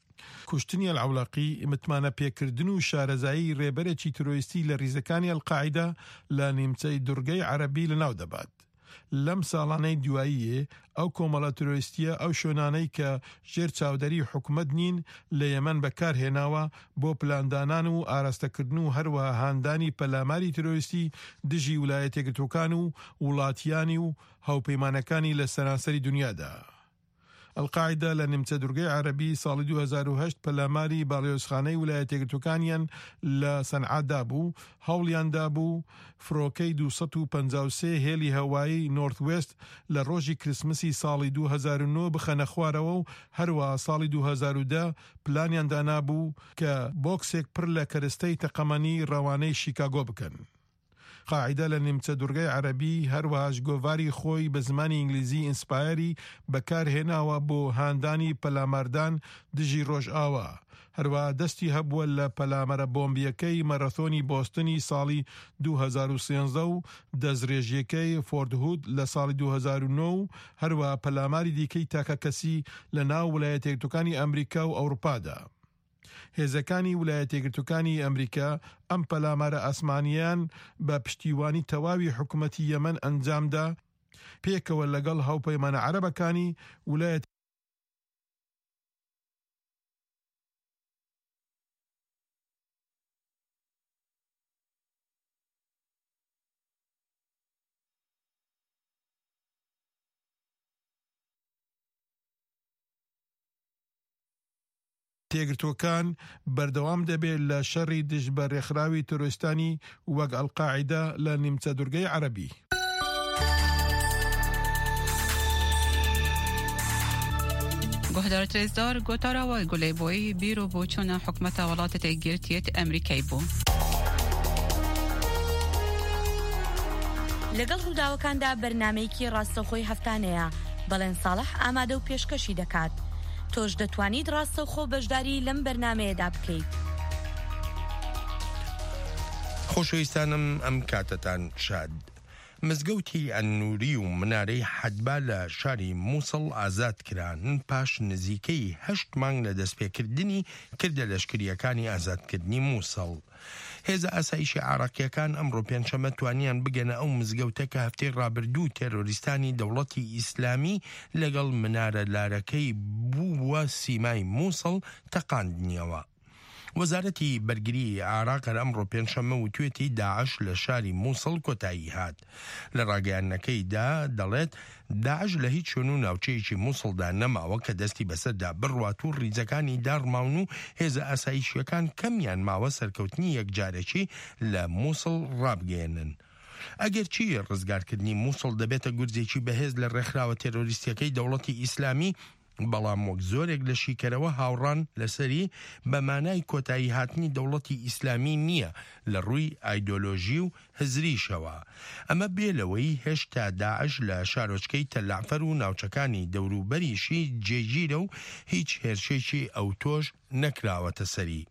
کوشتنی ئەلعەوڵەقی متمانە پێکردن و شارەزایی ڕێبەرێکی تۆریستی لە ریزەکانی ئەلقاعیدە لە نیمچەی دورگەی عەرەبی لەناو دەبات. لەم ساڵانەی دواییە ئەو کۆمەڵە تۆریستیە ئەو شوێنانەی کە ژێر چاودەری حکومەت نین لە یەمەن بەکارهێناوە بۆ پلاندانان و ئاراستەکردن و هەروەها هاندانی پەلاماری تۆریستی دژی ویلایەتە یەکگرتووەکان و وڵاتیانی و هاوپەیمانەکانی لە سەرانسەری دنیادا. القاعدە لە نیمچە دورگەی عەرەبی ساڵی دوو هەزار و هەشت پەلاماری باڵێۆزخانەی ویلایەتە یەکگرتووەکانیان لە سەنعادا بوو، هەوڵیاندا بوو فرۆکەی دووسەد و پەنجا و سێ هێلی هەوایی نۆرت وێست لە ڕۆژی کریسمسی ساڵی دوو هەزار و نۆ بخەنە خوارەوە و هەروە ساڵی دوو هەزار و دە پلانیان دانابوو کە بۆکسێک پڕ لە کەرستەی تەقەمەنی ڕەوانەی شیکاگۆ بکەن. قاعدە لە نیمچە دورگەی عەرەبی هەروەهاش گۆڤاری خۆی بە زمانی ئینگلیزی ئینسپایری بەکارهێناوە بۆ هاندانی پەلاماردان دژی ڕۆژئاوا. هەروە دەستی هەبووە لە پەلامەرە بۆمبیەکەی مەرەتۆنی بۆستنی ساڵی دوو هەزار و سێنزە و دەستڕێژیەکەی فۆردهود لە ساڵی دوو هەزار و نۆ و هەروە پەلاماری دیکەی تاکە کەسی لە ناو ویلایەتە یەکگرتووەکانی ئەمریکا و ئەوروپادا. هێزەکانی ویلایەتە یەکگرتووەکانی ئەمریکا ئەم پەلامارە ئاسمانیان بە پشتیوانی تەواوی حکوومەتی یەمەن ئەنجامدا، پێکەوە لەگەڵ هاوپەیمانە عەرەبەکانی ویلایەتە تێگرتوەکان بەردەوام دەبێت لە شەڕی دژ بە ڕێکخراوی تۆرۆریستانی وەک ئەڵقاعیدە لە نیمچە دورگەی عەرەبی. گۆهدار ترێزدار گۆتاراوە گولەیبۆی بیرۆ بۆ چۆنە حکومەتە وڵاتە یەکگرتوویەتی ئەمریکای بوو. لەگەڵ ڕووداوەکاندا بەرنامەیەکی ڕاستەوخۆی هەفتانەیە، بەڵێن ساڵح ئامادە و پێشکەشی دەکات. تۆش دەتوانیت ڕاستەوخۆ بەشداری لەم بەرنامەیەدا بکەیت. خۆشەویستانم ئەم کاتتان شاد. مزگەوتی ئەنووری و منارەی حەدبا لە شاری مووسڵ ئازاد کران پاش نزیکەی هەشت مانگ لە دەستپێکردنی کردە لەشکریەکانی ئازادکردنی مووسڵ. هێزە ئاسایشی عێراقیەکان ئەمڕۆ پێنجشەمە توانیان بگەنە ئەو مزگەوتە کە هەفتەی ڕابردوو تێرۆریستانی دەوڵەتی ئیسلامی لەگەڵ منارە لارەکەی بووە سیمای مووسڵ تەقاندنیەوە. وەزارەتی بەرگری عێراق ئەمڕۆ پێنجشەمە وتوێتی داعش لە شاری مووسڵ کۆتایی هات. لە ڕاگەیاندنەکەیدا دەڵێت داعش لە هیچ شوێن و ناوچەیەکی مووسڵدا نەماوە کە دەستی بەسەردا بڕوات و ڕیزەکانی داڕماون و هێزە ئاسایشیەکان کەمیان ماوە سەرکەوتنی یەکجارێکی لە مووسڵ ڕابگەێنن. ئەگەر چی ڕزگارکردنی مووسڵ دەبێتە گورجێکی بەهێز لە ڕێکخراوە تێرۆریستیەکەی دەوڵەتی ئیسلامی، بەڵام وەک زۆرێک لە شیکەرەوە هاوڕان لەسەری بە مانای کۆتایی هاتنی دەوڵەتی ئیسلامی نییە لە ڕووی ئایدۆلۆژی و هزریشەوە. ئەمە بێلەوەی هێشتا داعش لە شارۆچکەی تەلعفەر و ناوچەکانی دەوروبەریشی جێگیرە و هیچ هێرشێکی ئەو تۆش نەکراوەتە سەری.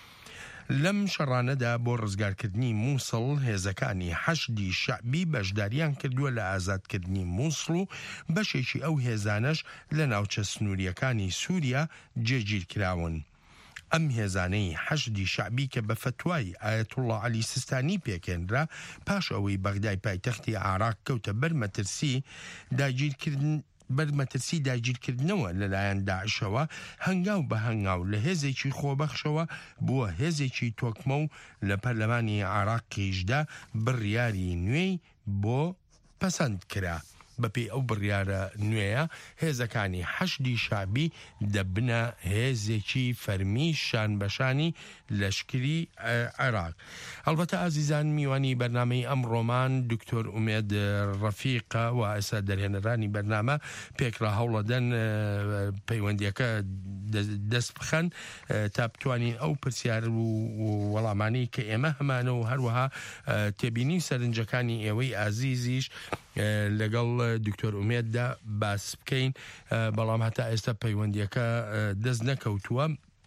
لەم شەڕانەدا بۆ ڕزگارکردنی مووسڵ هێزەکانی حەشدی شەعبی بەشداریان کردووە لە ئازادکردنی مووسڵ و بەشێکی ئەو هێزانەش لە ناوچە سنووریەکانی سووریا جێگیر کراون. ئەم هێزانەی حەشدی شەعبی کە بە فتوای ئایەتوڵڵا عەلی سیستانی پێکێنرا پاش ئەوەی بەغدای پایتەختی عێراق کەوتە بەرمەترسی داگیرکردن بەرمەترسی داگیرکردنەوە لەلایەن داعشەوە هەنگاو بە هەنگاو لە هێزێکی خۆبەخشەوە بووە هێزێکی تۆکمە و لە پەرلەمانی عێراقیشدا بڕیاری نوێی بۆ پەسەند کرا. بەپێی ئەو بڕیارە نوێیە هێزەکانی حەشدی شەعبی دەبنە هێزێکی فەرمی شان بەشانی لەشکری عێراق. هەڵبەتە ئازیزان، میوانی بەرنامەی ئەم ڕۆمان دکتۆر ئومێد ڕەفیقە و ئێستا دەرهێنەرانی بەرنامە پێکرا هەوڵەدەن پەیوەندیەکە دەست بخەن تا بتوانین ئەو پرسیار و وەڵامانی کە ئێمە هەمانە و هەروەها تێبینی سەرنجەکانی ئێوەی ئازیزیش لەگەڵ دکتۆر ئومێددا باس بکەین، بەڵام هەتا ئێستا پەیوەندیەکە دەست نەکەوتووە.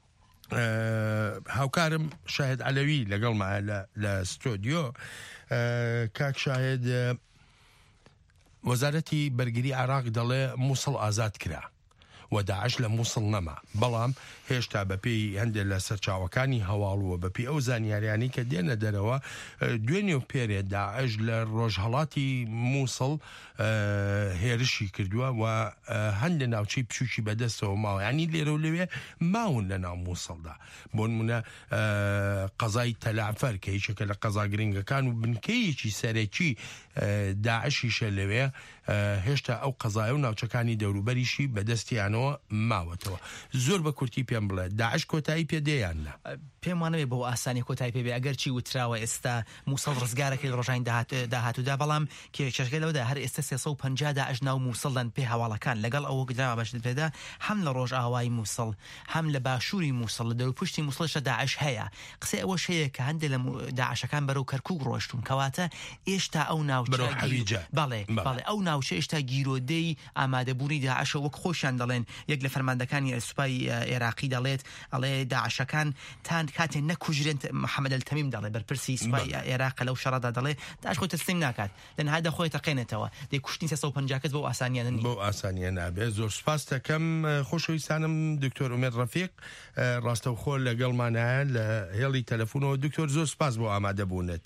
هاوکارم شاهد عەلەوی لەگەڵمە لە ستۆدیۆ. کاک شاهد، وەزارەتی بەرگری عێراق دەڵێ مووسڵ ئازاد کرا و داعش لە مووسڵ نەما، بەڵام هێشتا بەپێی هەندێک لە سەرچاوەکانی هەواڵوە بەپێی ئەو زانیاریانی کە دێنە دەرەوە دوێنێ و پێرێ داعش لە ڕۆژهەڵاتی مووسڵ هێرشی کردووە و هەندێک ناوچەی پشوشی بەدەستەوە ماوە، ینی لێرە و لەوێ ماون لە ناو مووسڵدا. بۆ نمونە قەزای تەلعفەر کە هیچێکە لە قەزا گرنگەکان و بنکەیەکی سەرەکی داعشیشە لەوێ هێشتا ئەو قەزایە و ناوچەکانی دەوروبەریشی بەدەستیانەوە ماوەتەوە. زۆر بە کورتی پێم بڵێ داعش کۆتایی پێدەیاننا پێم وانەوێ بۆ ئاسانی کۆتایی پێبێ ئەگەر چی وتراوە ئێستا مووسڵ ڕزگارەکەی ڕۆژین داهاتوودا بەڵام کێشەکە لەوەدا هەر ئێستا سێسە و پەنجا داعش ناو مووسڵدان پێ هەواڵەکان لەگەڵ ئەوە گدراوە بەش پێدا هەم لە ڕۆژ ئاوای مووسڵ هەم لە باشووری مووسڵ لە دەوروپشتی مووسڵشە داعش هەیە. قسەی ئەوە شەیە کە هەندێک لە داعشەکان بەرەو کەرکووک ڕۆشتون کەواتە ئێشتا ئەو ناوچە بەڵێ بەڵێ ئەو ناوچە ئێشتا گیرۆدەی ئامادەبوونی داعشە وەک خۆشیان دەڵێن. یەک لە فەرماندەکانی سوپای عێراقی دەڵێت ئەڵێ داعشەکان تان کاتێ نەکوژرێن محەممەد التەمیم دەڵێ بەرپرسی سوپای عێراق لەو شەڕەدا دەڵێ داعش خۆی تەسلیم ناکات لەنهایدا خۆی تەقێنێتەوە دەی کوشتنی سێسە و پەنجا کەس بۆ ئاسانیانە بۆ ئاسانیە نابێت. زۆر سپاس دەکەم خۆشەویستانم دکتۆر ئومێد ڕەفیق ڕاستەوخۆ لەگەڵمانایە لە هێڵی تەلەفۆنەوە. دکتۆر زۆر سپاس بۆ ئامادەبوونت.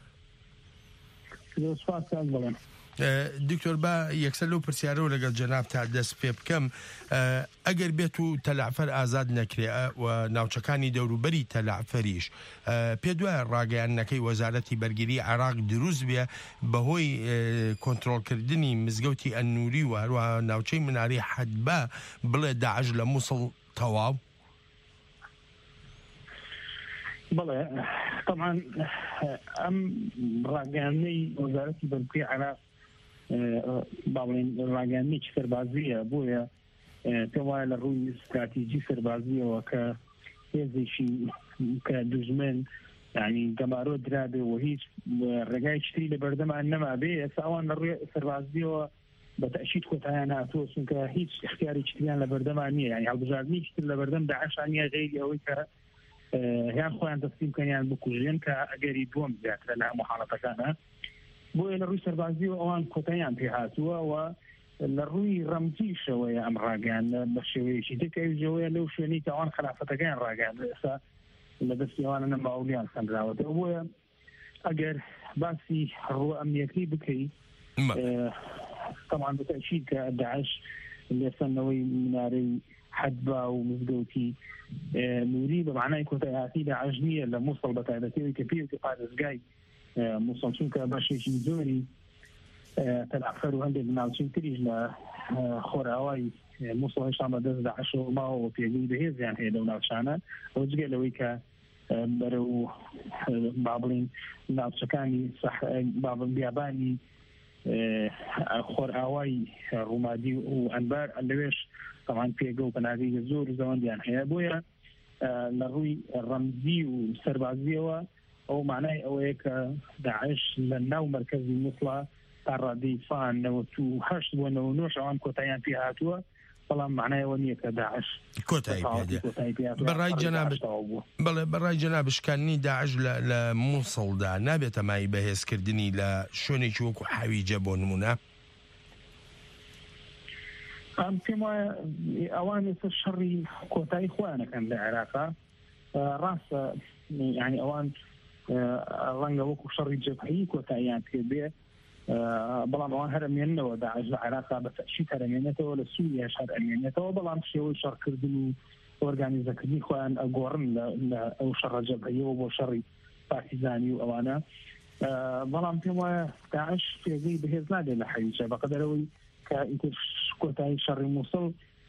دکتۆر با یەکسەر لەو پرسیارەوە لەگەڵ جەناب تا دەست پێ بکەم ئەگەر بێت و تەلعفەر ئازاد نەکرێ و ناوچەکانی دەوروبەری تەلعفەریش پێ دوایە ڕاگەیاندنەکەی وەزارەتی بەرگری عێراق دروست بێ بەهۆی کۆنتڕۆڵکردنی مزگەوتی ئەنووری و هەروە ناوچەی مناری حەدبا بڵێ داعش لە مووسڵ تەواو؟ بەڵێ طبعا ئەم ڕاگەیاندنەی وەزارەتی بەرگری عێراق باڵێن ڕاگەیاندنێکی سەربازیە بۆیە پێم وایە لە ڕووی استراتیجی سەربازیەوە کە هێزێکی کە دوژمن یعنی گەمارۆ درابێ و هیچ ڕێگای شتری لە بەردەمان نەما بێ ئێستا ئەوان لە ڕووی سەربازیەوە بە تەشید کۆتاییان هاتووە چونکە هیچ اختیاری شتریان لە بەردەمان نییە یعنی هەڵبژاردننی شتر لە بەردەم داعشان نیە غەیری ئەوەی کە هیان خۆیان دەستیمکەنیان بکوژێن کە ئەگەری دووەم زیاترە لە هەموو حاڵەتەکانە. بۆیە لە ڕووی سەربازیەوە ئەوان کۆتاییان پێ هاتووە و لە ڕووی ڕەمزیشەوەیە ئەم ڕاگەیان بە شێوەیەکی تێکەویژەوەیە لەو شوێنی کە ئەوان خلافەتەکەیان ڕاگەیان ئێستا لە دەستی ئەوانە نەماولیان سەنراوەتەوە. بۆیە ئەگەر باسی ڕوو ئەمنیەتی بکەیت طبعا بتأكيد كداعش اللي سنوي مناري حدبا ومزقوتي نوري بمعنى كوتاياتي داعشنية لموصل بتاعتي وكبير كفارس جاي موصل شو كباشي زوري تلعفر وهندي بناوشين تريج لخوراوي موصل هشام دز داعش وما هو في جيد هيز يعني هي دولة شانا وجي لويكا برو بابلين ناوشكاني صح بابل بياباني خۆرئاوای ڕوومادی و ئەنبار ئەلەوێش تەمان پێگە و بەناوی زۆر زەوەندیان هەیە. بۆیە لە ڕووی ڕەمزی و سەربازیەوە ئەو معنای ئەوەیە کە داعش لە ناو مەرکەزی مووسڵە تا ڕادەی فان نەوەت و هەشت بۆ نەوە نۆش ئەوان کۆتاییان پێ هاتووە بەڵام معنایەوە نییە کە داعش کۆتایی بەڕای جەنابش بەڵێ بەڕای جەنابشکانی داعش لە مووسڵدا نابێتە مای بەهێزکردنی لە شوێنێکی وەکو حەویجە بۆ نمونە؟ ئەم پێم وایە ئەوان ئێستا شەڕی کۆتایی خۆیانەکەن لە عێراقا. ڕاستە یعنی ئەوان ڕەنگە وەکو شەڕی جەبهەیی کۆتاییان پێ بێ بەڵام ئەوان هەرمێننەوە داعش لە عێراقا بە تەشید هەرمێنێتەوە لە سووریاش هەرمێنێتەوە بەڵام شێوەی شەڕکردن و ئۆرگانیزەکردنی خۆیان ئەگۆڕن لە ئەو شەڕە جەبهەیەوە بۆ شەڕی پارتیزانی و ئەوانە. بەڵام پێم وایە داعش پێگەی بەهێز نادێت لە حەویجە بەقەدەرەوەی کە ئیتر کۆتایی شەڕی مووسڵ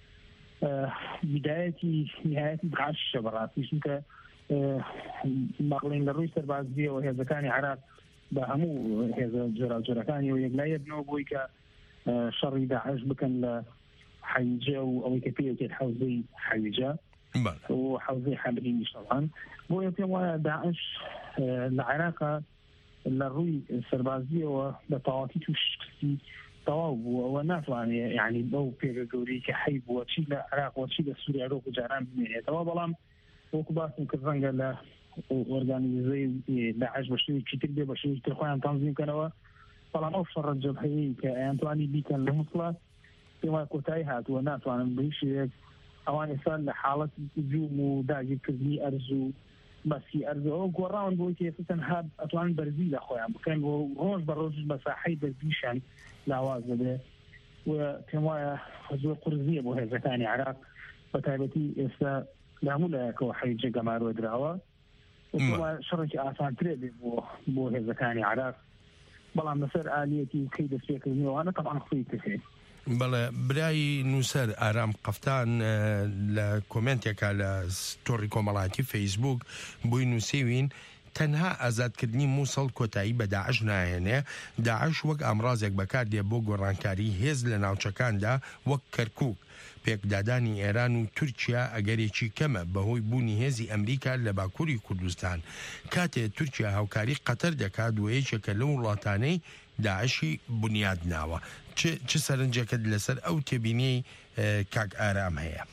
بدایەتی نهایەتی داعشە بەڕاستی چونکە باڵێن لە ڕووی سەربازیەوە هێزەکانی عێراق بە هەموو هێزە جۆراوجۆرەکانی و یەکلایەبنەوە بۆی کە شەڕی داعش بکەن لە حەویجە و ئەوەی کە پێوتێت حەوزەی حەویجە و حەوزەی حەمرینی شەڵان. بۆیە پێم وایە داعش لە عێراقا لە ڕووی سەربازیەوە بە تەواوی توش شکستی تەواو بوو ئەوە ناتوانێت یعنی بەو پێگە گەورەی کە حەی بووە چی لە عێراق و چی لە سووریا ڕۆک و جاران بمێنێتەوە. بەڵام وەکو باسم کرد ڕەنگە لە ئۆرگانیزەی داعش بە شێوەیەکی تر بێ بە شێوەیەکی تر خۆیان تەنظیم بکەنەوە. بەڵام ئەو شەڕە جەبهەیەی کە ئەیانتوانی بیکەن لە مووسڵە پێم وایە کۆتایی هاتووە ناتوانن بە هیچ شێوەیەک ئەوان ئێستا لە حاڵەتی هجووم و داگیرکردنی ئەرز و بەسی ئەرزەوە گۆڕاون بۆی کە ئێستا تەنها ئەتوانن بەرزی لە خۆیان بکەن و ڕۆژ بە ڕۆژ بە ساحەی بەرزیشان لاواز دەبێ و پێم وایە زۆر قورزیە بۆ هێزەکانی عێراق بە تایبەتی ئێستا لە هەموو لایەکەوە حەویجە گەمارۆ دراوە شەڕێکی ئاسانترێ بێ بۆ بۆ هێزەکانی عێراق بەڵام لەسەر ئالەتی و کەی دەستپێکردنەوەوانە طبعا خۆی کردێت. بەڵێ برای نووسەر ئارام قەفتان لە کۆمنتێکە لە ستۆری کۆمەڵاتی فەیسبوک بووی نووسیوین تەنها ئازادکردنی مووسڵ کۆتایی بە داعش نایەنێ، داعش وەک ئامڕازێک بەکاردێ بۆ گۆڕانکاری هێز لە ناوچەکاندا وەک کەرکووک. پێکدادانی ئێران و تورکیا ئەگەرێکی کەمە بەهۆی بوونی هێزی ئەمریکا لە باکووری کوردستان. کاتێ تورکیا هاوکاری قەتەر دەکات و یەکێکە لە وڵاتانەی داعشی بنیاد ناوە. چ سەرنجەکەت لەسەر ئەو تێبینی کاک ئارام هەیە؟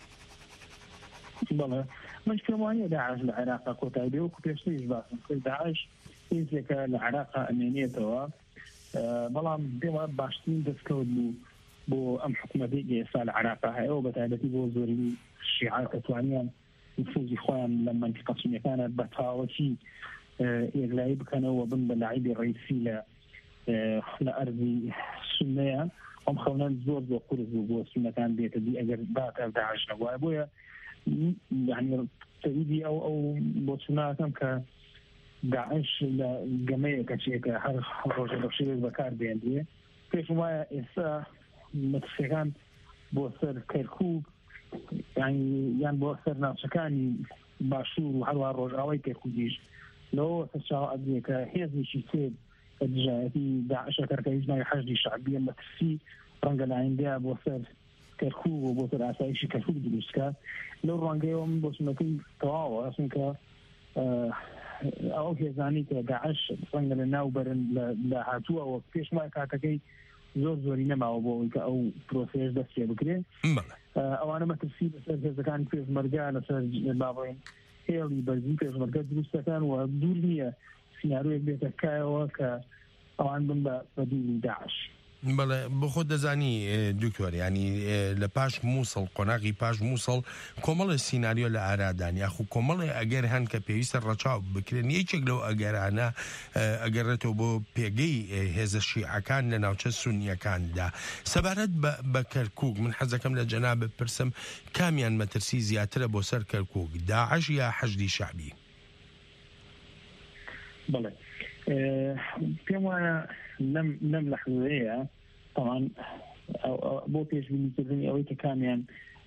بەڵێ من پێم وایە داعش لە عێراقا کۆتایی بێ وەکو پێشتریش باسم کرد داعش هێزێکە لە عێراقا ئەمێنێتەوە، بەڵام پێم وایە باشترین دەستکەوت بوو بۆ ئەم حکوومەتێکی ئێستا لە عێراقا هەیە و بەتایبەتی بۆ زۆرینی شیعە کە توانیان نفوزی خۆیان لە مەنتیقە سونیەکانە بە تاوەتی یەکلایی بکەنەوە بن بە لاعیبی ڕئیسی لە لە ئەرزی سونەیە. ئەم خەونان زۆر زۆر قورس بوو بۆ سونەکان بێتە دی ئەگەر باتە داعش نەبووە. بۆیە یعنی تەویدی ئەو ئەو بۆ چوناکەم کە داعش لە گەمەیەکە چێکە هەر ڕۆژە بە شێوێک بەکار بێندێ. پێشم وایە ئێستا مەترسیەکان بۆ سەر کەرکووک یان بۆ سەر ناوچەکانی باشوور و هەروە ڕۆژئاوای کەرکووکیش لەوە سەرچاوە ئەدرێ کە هێزێکی سێ دژایەتی داعشە کەرکەویش ناوی حەشدی شعبیە مەترسی ڕەنگە لە ئایندەیە بۆ سەر کەرکووک و بۆ سەر ئاسایشی کەرکووک دروستکە. لەو ڕەنگەیەوە من بۆ سنەکەی تەواوە چونکە ئەو هێزانی کە داعش ڕەنگە لە ناوبەرن لە هاتووەوە پێش وای کاتەکەی زۆر زۆری نەماوە بۆ ئەوەی کە ئەو پرۆسەیەش دەست پێ بکرێ. ئەوانە مەترسی لەسەر هێزەکانی پێشمەرگە لەسەر باڵێن هێڵی بەرزی پێشمەرگە دروستەکان و دوور نییە سیناریۆیەک بێتە کایەوە کە ئەوان بن بە دووری داعش. بەڵێ بۆ خۆت دەزانی دکتۆر ینی لە پاش مووسڵ قۆناغی پاش مووسڵ کۆمەڵی سیناریۆ لە ئارادان یاخو کۆمەڵی ئەگەر هەن کە پێویستە ڕەچاو بکرێن یەکێک لەو ئەگەرانە ئەگەڕێتەوە بۆ پێگەی هێزە شیعەکان لە ناوچە سونیەکاندا. سەبارەت بە کەرکووک من حەزەکەم لە جەناب بپرسم کامیان مەترسی زیاترە بۆ سەر کەرکووک، داعش یا حەشدی شعبی؟ بەڵێ پێم وایە لەم لەحظەیە طبعا بۆ پێشبینیکردنی ئەوەی کە کامیان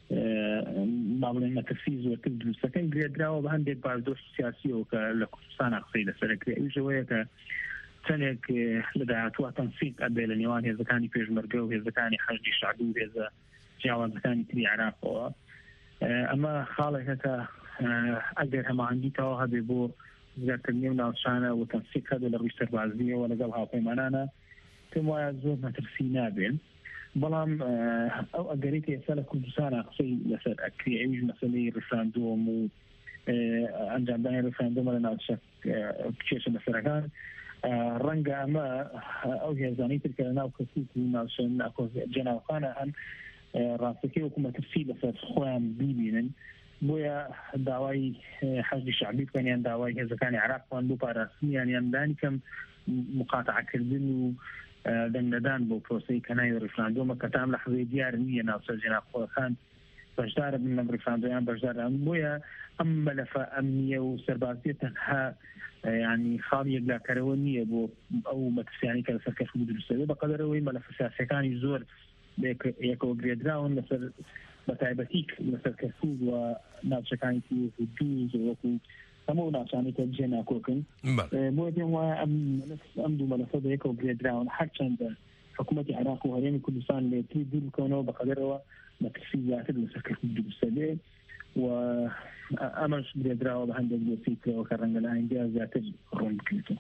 با بڵێن مەترسی زۆرتر دروستەکەی گرێدراوە بە هەندێک بارودۆشت سیاسیەوە کە لە کوردستانە قسەی لەسەرەکرێ. ئەویشەوەیە کە چەندێک لە داهاتووە تەنسیق ئەبێ لە نێوان هێزەکانی پێشمەرگە و هێزەکانی حەشدی شعبی و هێزە جیاوازەکانی تری عێراقەوە. ئەمە خاڵێکە کە ئەگەر هەماهەنگیتەوە هەبێ بۆ زیاترنیە و ناوچانە و تەنسیق هەبێ لە ڕووی سەربازیەوە لەگەڵ هاوپەیمانانە پێم وایە زۆر مەترسی نابێن. بەڵام ئەو ئەگەری کە ئێستا لە کوردستانە قسەی لەسەر ئەکرێ ئەویش مەسەلەی ڕفراندۆم و ئەنجامدانی ڕفراندۆمە لە ناوچە کێشە بەسەرەکان ڕەنگە ئەمە ئەو هێزانەی تر کە لە ناو کەرکووک و ناوچە جەناوخانە هەن ڕاستەکەی وەکو مەترسی لەسەر خۆیان بیبینن. بۆیە داوای حەشدی شعبی بکەنیان داوای هێزەکانی عێراقیان بۆ پاراستنیان یان دانی کەم مقاتعەکردن و دەنگدان بۆ پرۆسەی کەنای ڕفراندۆمە کە تام لەحظەیە دیار نییە ناوچە جێناخۆەکان بەشدارە بن لەم ڕفراندۆیان بەشدارن. بۆیە ئەم مەلەفە ئەمنیە و سەربازیە تەنها ینی خاڵی یەکلاکەرەوە نییە بۆ ئەو مەترسیانی کە لەسەر کەرکووک دروستەوە بەقەدەرەوەی مەلەفە سیاسیەکانی زۆر یەکەوە گرێدراون لەسەر بەتایبەتی لەسەر کەرکووک و ناوچەکانی دووز وەکو هەموو ناوچانی کە جێ ناکۆکن. بۆیە پێم وایە ئەم دوو مەلەفە بە یەکەوە گرێدراون هەرچەندە حکوومەتی عێراق و هەرێمی کوردستان لێتری دوور بکەونەوە بەقەدەرەوە مەترسی زیاتر لەسەر کەرکووک دروستە بێ و ئەمەش گرێدراوە بە هەندێک دۆسیکەوە کە ڕەنگە لە ئایندەیە زیاتر ڕوون بکرێتەوە.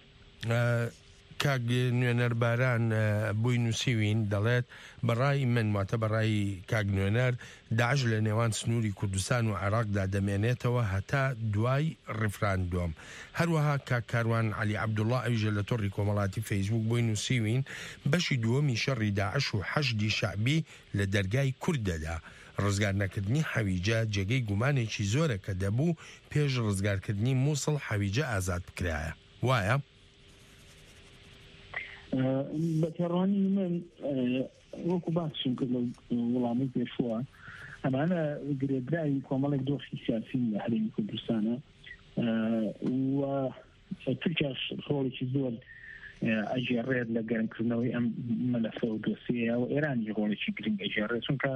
کاک نوێنەر باران بووی نووسیوین دەڵێت بەڕای من واتە بەڕای کاک نوێنەر داعش لە نێوان سنووری کوردستان و عێراقدا دەمێنێتەوە هەتا دوای ڕفراندۆم. هەروەها کاک کاروان عەلی عەبدوڵڵا ئەویژە لە تۆڕی کۆمەڵاتی فەیسبوک بووی نووسیوین بەشی دووەمی شەڕی داعش و حەشدی شعبی لە دەرگای کوردەدا. ڕزگارنەکردنی حەویجە جێگەی گومانێکی زۆرە کە دەبوو پێش ڕزگارکردنی مووسڵ حەویجە ئازاد بکرایە. وایە؟ بە تێڕوانی من وەکو باسشم کرد لە وەڵامی پێشووە ئەمانە گرێدراوی کۆمەڵێک دۆخی سیاسی لە هەرێمی کوردستانە و تورکیاش ڕۆڵێکی زۆر ئەژێڕێت لە گەرمکردنەوەی ئەم مەلەفە و دۆسیە و ئێرانی ڕۆڵێکی گرنگ ئەژێڕێت چونکە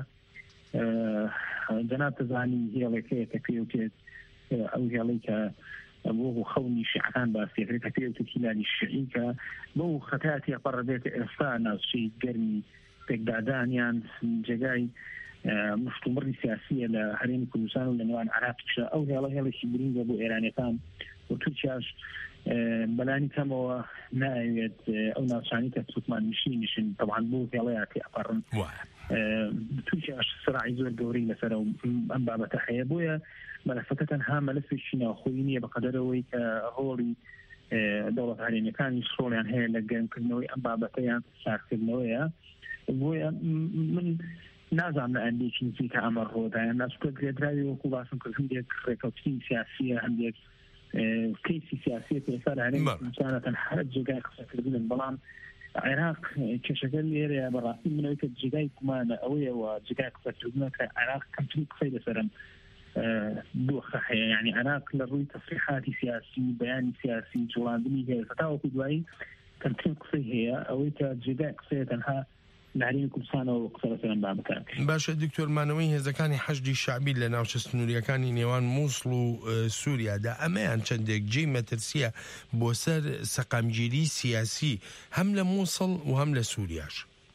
جەناب تزانی هێڵێکەیە کە پێوتێت ئەو هێڵەی کە بۆ خەونی شیعەکان باسیێت کە پێوتێت هیلالی شیعی کە بۆ خەتاتی پەڕەبێت ئێستا ناوچەی گەرمی پێکدادانیان جێگای مشتومڕی سیاسیە لە هەرێمی کوردستان و لە نێوان عراقیشە ئەو هێڵە هێڵێکی گرنگە بۆ ئێرانیەکان و تورکیاش بەلانی کەمەوە ناوێت ئەو ناوچانی کە سوتمان نشینیشن طبعا بۆ هێڵەیە تێپەڕن تورکیاش سراعی زۆر گەورەی لەسەر ئەم بابەتە هەیە بۆیە مەلەفەکە تەنها مەلەفێکی ناوخۆیی نییە بەقەدەرەوەی کە ڕۆڵی دەوڵەت هەرێمیەکانی ڕۆڵیان هەیە لە گەرمکردنەوەی ئەم بابەتەیان ساردکردنەوەیە بۆیە من نازانم لە ئەندێکی نزیکە ئەمە ڕۆدایە ناسکە گرێدراوی وەکو باسم کرد هەندێک ڕێکەوتی سیاسیە هەندێک کەیسی سیاسیە پێسا لە هەرێمی کوردستانە تەنها جێگای قسەکردن بەڵام عێراق کێشەکە لێرەیە بەڕاستی منەوەی کە جێگای گومانە ئەوەیەوە جێگای قسەکردنە کە عێراق کەمترین قسەی لەسەرم دۆخە هەیە یعنی عێراق لە ڕووی تەسریحاتی سیاسی بەیانی سیاسی جوڵاندنی هەیە هەتاوەکو دوایی کەمترین قسەی هەیە ئەوەی کە جێگای قسەیە تەنها لەهەرێمی کوردستانەوە قسە لەسەر ئەم بابەتە. باشە دکتۆرمانەوەی هێزەکانی حەشدی شعبی لە ناوچە سنووریەکانی نێوان مووسڵ و سووریادا ئەمەیان چەندێک جێی مەترسیە بۆ سەر سەقامگیری سیاسی هەم لە مووسڵ و هەم لە سووریاش.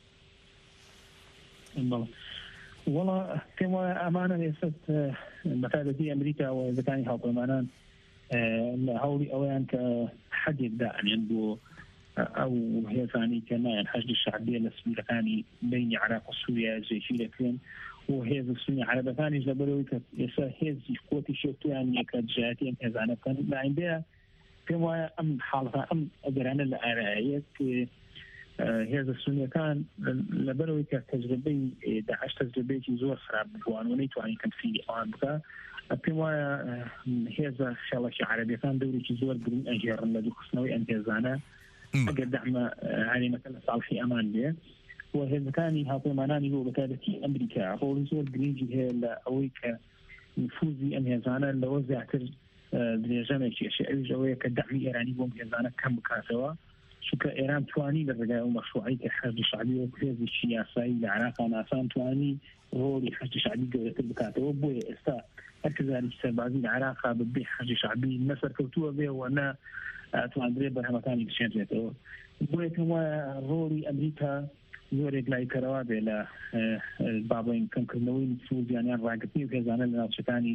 وەڵا پێم وایە ئەمانە ئێستا بەتایبەتی ئەمریکا و هێزەکانی هاوپەیمانان لە هەوڵی ئەوەیان کە حەدێک دائنێن بۆ ئەو هێزانی کە نایەن حەشدی شعبیە لە سنوورەکانی بینی عێراق و سووریا جێگیر دەکرێن و هێز سنی عەرەبەکانیش لەبەرەوەی کە ئێستا هێزی قوتی شێتویان یەکە جیهاتی ئەم هێزانە بکەن لە ئایندەیە پێم وایە ئەم حاڵەتە ئەم ئەگەرانە لە ئارایەت هێز سنیەکان لەبەرەوەی کە تەجربەی داعش تەجربەیەکی زۆر خراپ بووان و نەیتوانی تەمسیلی ئەوان بکە پێم وایە هێزە خێڵەکی عەرەبیەکان دەورێکی زۆر گرنگ ئەژێڕن لە دووخستنەوەی ئەم هێزانە ئەگەر دەعمە هەرێمەکە لە ساڵحی ئەمان بێ و هێزەکانی هاوپەیمانانی بۆ بەتایبەتی ئەمریکا ڕۆڵی زۆر گرنگی هەیە لە ئەوەی کە نفوزی ئەم هێزانە لەوە زیاتر درێژەمێکێشە ئەویش ئەوەیە کە دەعمی ئێرانی بۆم هێزانە کەم بکاتەوە چونکە ئێران توانی لە ڕێگای ئەو مەشروعی کە حەشدی شعبی و هێزێکی یاسایی لە عێراقا ناسان توانی ڕۆڵی حەشدی شعبی گەورەتر بکاتەوە بۆیە ئێستا هەر کەسانێکی سەربازی لە عێراقا بەبێ حەشدی شعبی نەسەرکەوتووە بێ و نە توانندرێت بەرهەمەکانی بشێنرێتەوە بۆیە پێم وایە ڕۆڵی ئەمریکا زۆرێک لای کەرەوە بێ لە بابڵین کەمکردنەوەی نفوزیانیان ڕاگرتنی و هێزانە لە ناوچەکانی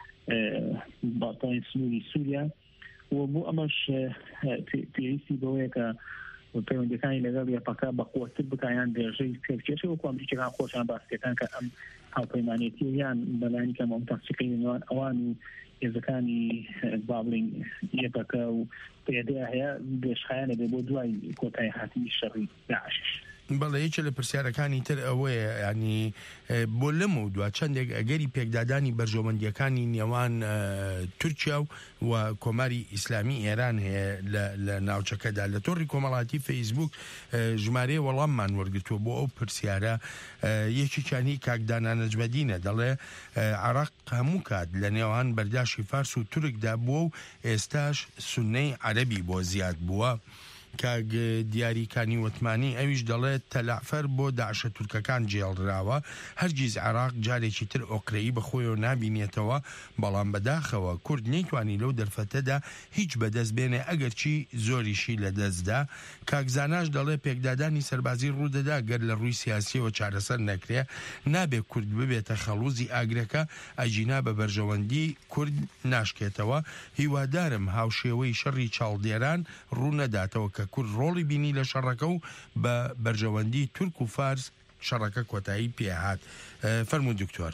باڵای سنووری سووریا و بۆ ئەمەش پێویستی بەوەیە کە پەیوەندیەکانی لەگەڵ یەپەکە بەقووەتر بکایان دێژەی پێکێشە وەکو ئەمریکەکان خۆشیان باسکەکان کە ئەم هاوپەیمانێتی یان بەلایانی کەم ئەم تەنسیقی نێوان ئەوان و هێزەکانی بابڵین یەپەکە و پێدەیە هەیە دێشخایانە بێ بۆ دوای کۆتایی هاتنی شەڕی داعشش. بەڵێ یەکێ لە پرسیارەکانی تر ئەوەیە ینی بۆ لەم و دووە چەندێک ئەگەری پێکدادانی بەرژەوەندیەکانی نێوان تورکیا و کۆماری ئیسلامی ئێران هەیە لە ناوچەکەدا لە تۆڕی کۆمەڵاتی فەیسبوک ژمارە وەڵاممان وەرگتووە بۆ ئەو پرسیارە یەکێکانی کاکدانا نەجمەدینە دەڵێ عێراق هەموو کات لە نێوان بەرداشی فارس و تورکدا بووە و ئێستاش سونەی عەرەبی بۆ زیاد بووە. کاگ دیاریکانی وتمانی ئەویش دەڵێت تەلعفەر بۆ داعشە تورکەکان جێڵراوە هەرگیز عێراق جارێکی تر ئۆکرەیی بەخۆیەوە نابینێتەوە بەڵام بەداخەوە کورد نەیتوانی لەو دەرفەتەدا هیچ بەدەست بێنێ ئەگەرچی زۆریشی لە دەستدا. کاکزاناش دەڵێ پێکدادانی سەربازی ڕوودەدا گەر لە ڕووی سیاسیەوە چارەسەر نەکرێ نابێ کورد ببێتە خەڵوزی ئاگرەکە ئەجینا بە بەرژەوەندی کورد ناشکێتەوە. هیوادارم هاوشێوەی شەڕی چاڵدێران ڕوو نەداتەوە کە کورد ڕۆڵی بینی لە شەڕەکە و بە بەرژەوەندی تورک و فارس شەڕەکە کۆتایی پێهات. فەرموو دکتۆر.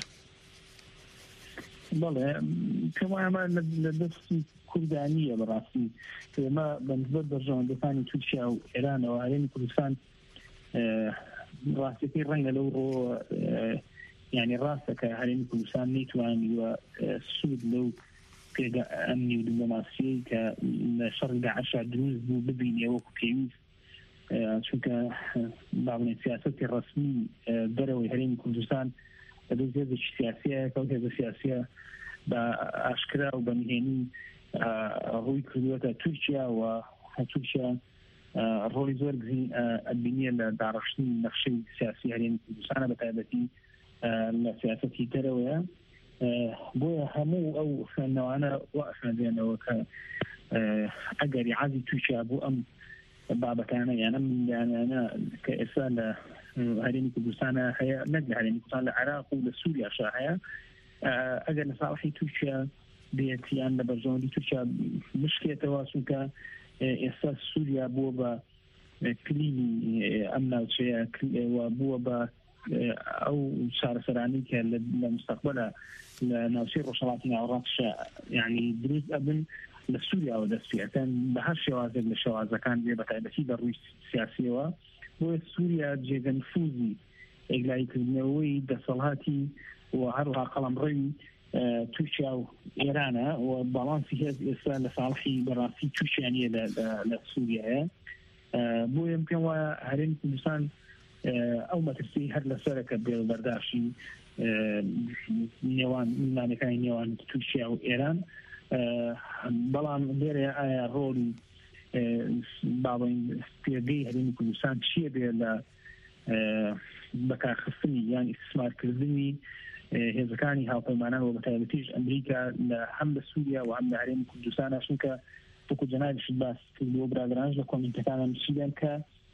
بەڵێ پێم وایە ئەمە لە دەستی کوردانیە بەڕاستی ئێمە بەنسبەت بەرژەوەندەکانی تورکیا و ئێرانەوە هەرێمی کوردستان ڕاستیەکەی ڕەنگە لەو ڕۆ یعنی ڕاستە کە هەرێمی کوردستان نەیتوانیوە سوود لەو پێدا ئەمنی و دیپلۆماسیەی کە لە شەڕی داعشا دروست بوو ببینێ وەکو پێویست چونکە باڵێن سیاسەتی ڕەسمی دەرەوەی هەرێمی کوردستان بەدەست هێزێکی سیاسیە کە ئەو هێزە سیاسیە بە ئاشکرا و بەنهێنی ڕووی کردووەتە تورکیا و تورکیا ڕۆڵی زۆر گرنگ ئەبینیە لە داڕشتنی نەخشەی سیاسی هەرێمی کوردستانە بە تایبەتی لە سیاسەتی دەرەوەیە بۆیە هەموو ئەو خوێندنەوانە وەخوێندێنەوە کە ئەگەری عازی تووشیا بوو ئەم بابەتانە یان ئەم ملیانانە کە ئێستا لە هەرێمی کوردستانە هەیە نەک لە هەرێمی کوردستان لە عێراق و لە سووریاشا هەیە ئەگەر لە ساڵحی تووشیا بێت یان لە بەرژەوەندی تووشیا مشکێتەوە چونکە ئێستا سووریا بووە بە کلیلی ئەم ناوچەیە بووە بە ئەو چارەسەرانی کە لە مستەقبەلە لە ناوچەی ڕۆژهەڵاتی ناوەڕاستشە یعنی دروست ئەبن لە سووریاوە دەست پێکەن بە هەر شێوازێک لە شێوازەکان بێ بە تایبەتی بە ڕووی سیاسیەوە بۆیە سووریا جێگە نفوزی ئێگلایکردنەوەی دەسەڵاتی و هەروها قەڵەمڕەوی تورکیا و ئێرانە و باڵانسی هێز ئێستا لە ساڵحی بەڕاستی تووشیانیە لە سووریایە بۆیە پێم وایە هەرێمی کوردستان ئەو مەترسی هەر لەسەرەکە بێبەرداشی نێوان میلانەکانی نێوان تورکیا و ئێران بەڵام لێرە ئایا ڕۆڵی باڵین پێگەی هەرێمی کوردستان چییە بێ لە بەکارخستنی یان ئیستثمارکردنی هێزەکانی هاوپەیمانان و بەتایبەتیش ئەمریکا لە هەم لە سووریا و هەم لە هەرێمی کوردستانە چونکە وەکو جەنابیش باس کردووە برادرانش لە کۆمنتەکانم چیدان کە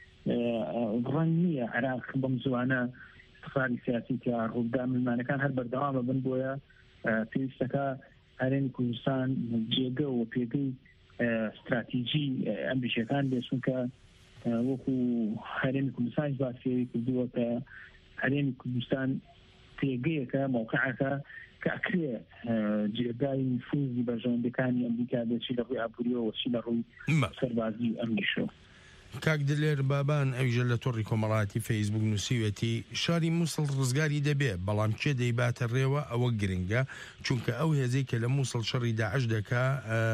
ڕەنگ نییە عێراق بەم زوانە استقرالی سیاسی کە ڕوودا میلمانەکان هەر بەردەوامە بن بۆیە پێویستەکە هەرێمی کوردستان جێگە و پێگەی استراتیژی ئەمریکیەکان بێ چونکە وەکو هەرێمی کوردستانیش باسی کردووە کە هەرێمی کوردستان پێگەیەکە موقعەکە کە ئەکرێ جێگای نفوزی بەرژەوەندەکانی ئەمریکا بێچی لە ڕووی ئابووریەوە وەچی لە ڕووی سەربازی ئەمریشەوە کاک دلێر بابان ئەویژە لە تۆڕی کۆمەڵاتی فەیسبوک نووسیوەتی شاری مووسڵ ڕزگاری دەبێ بەڵام چێ دەیباتە ڕێوە ئەوە گرنگە چونکە ئەو هێزەی کە لە مووسڵ شەڕی داعش دەکا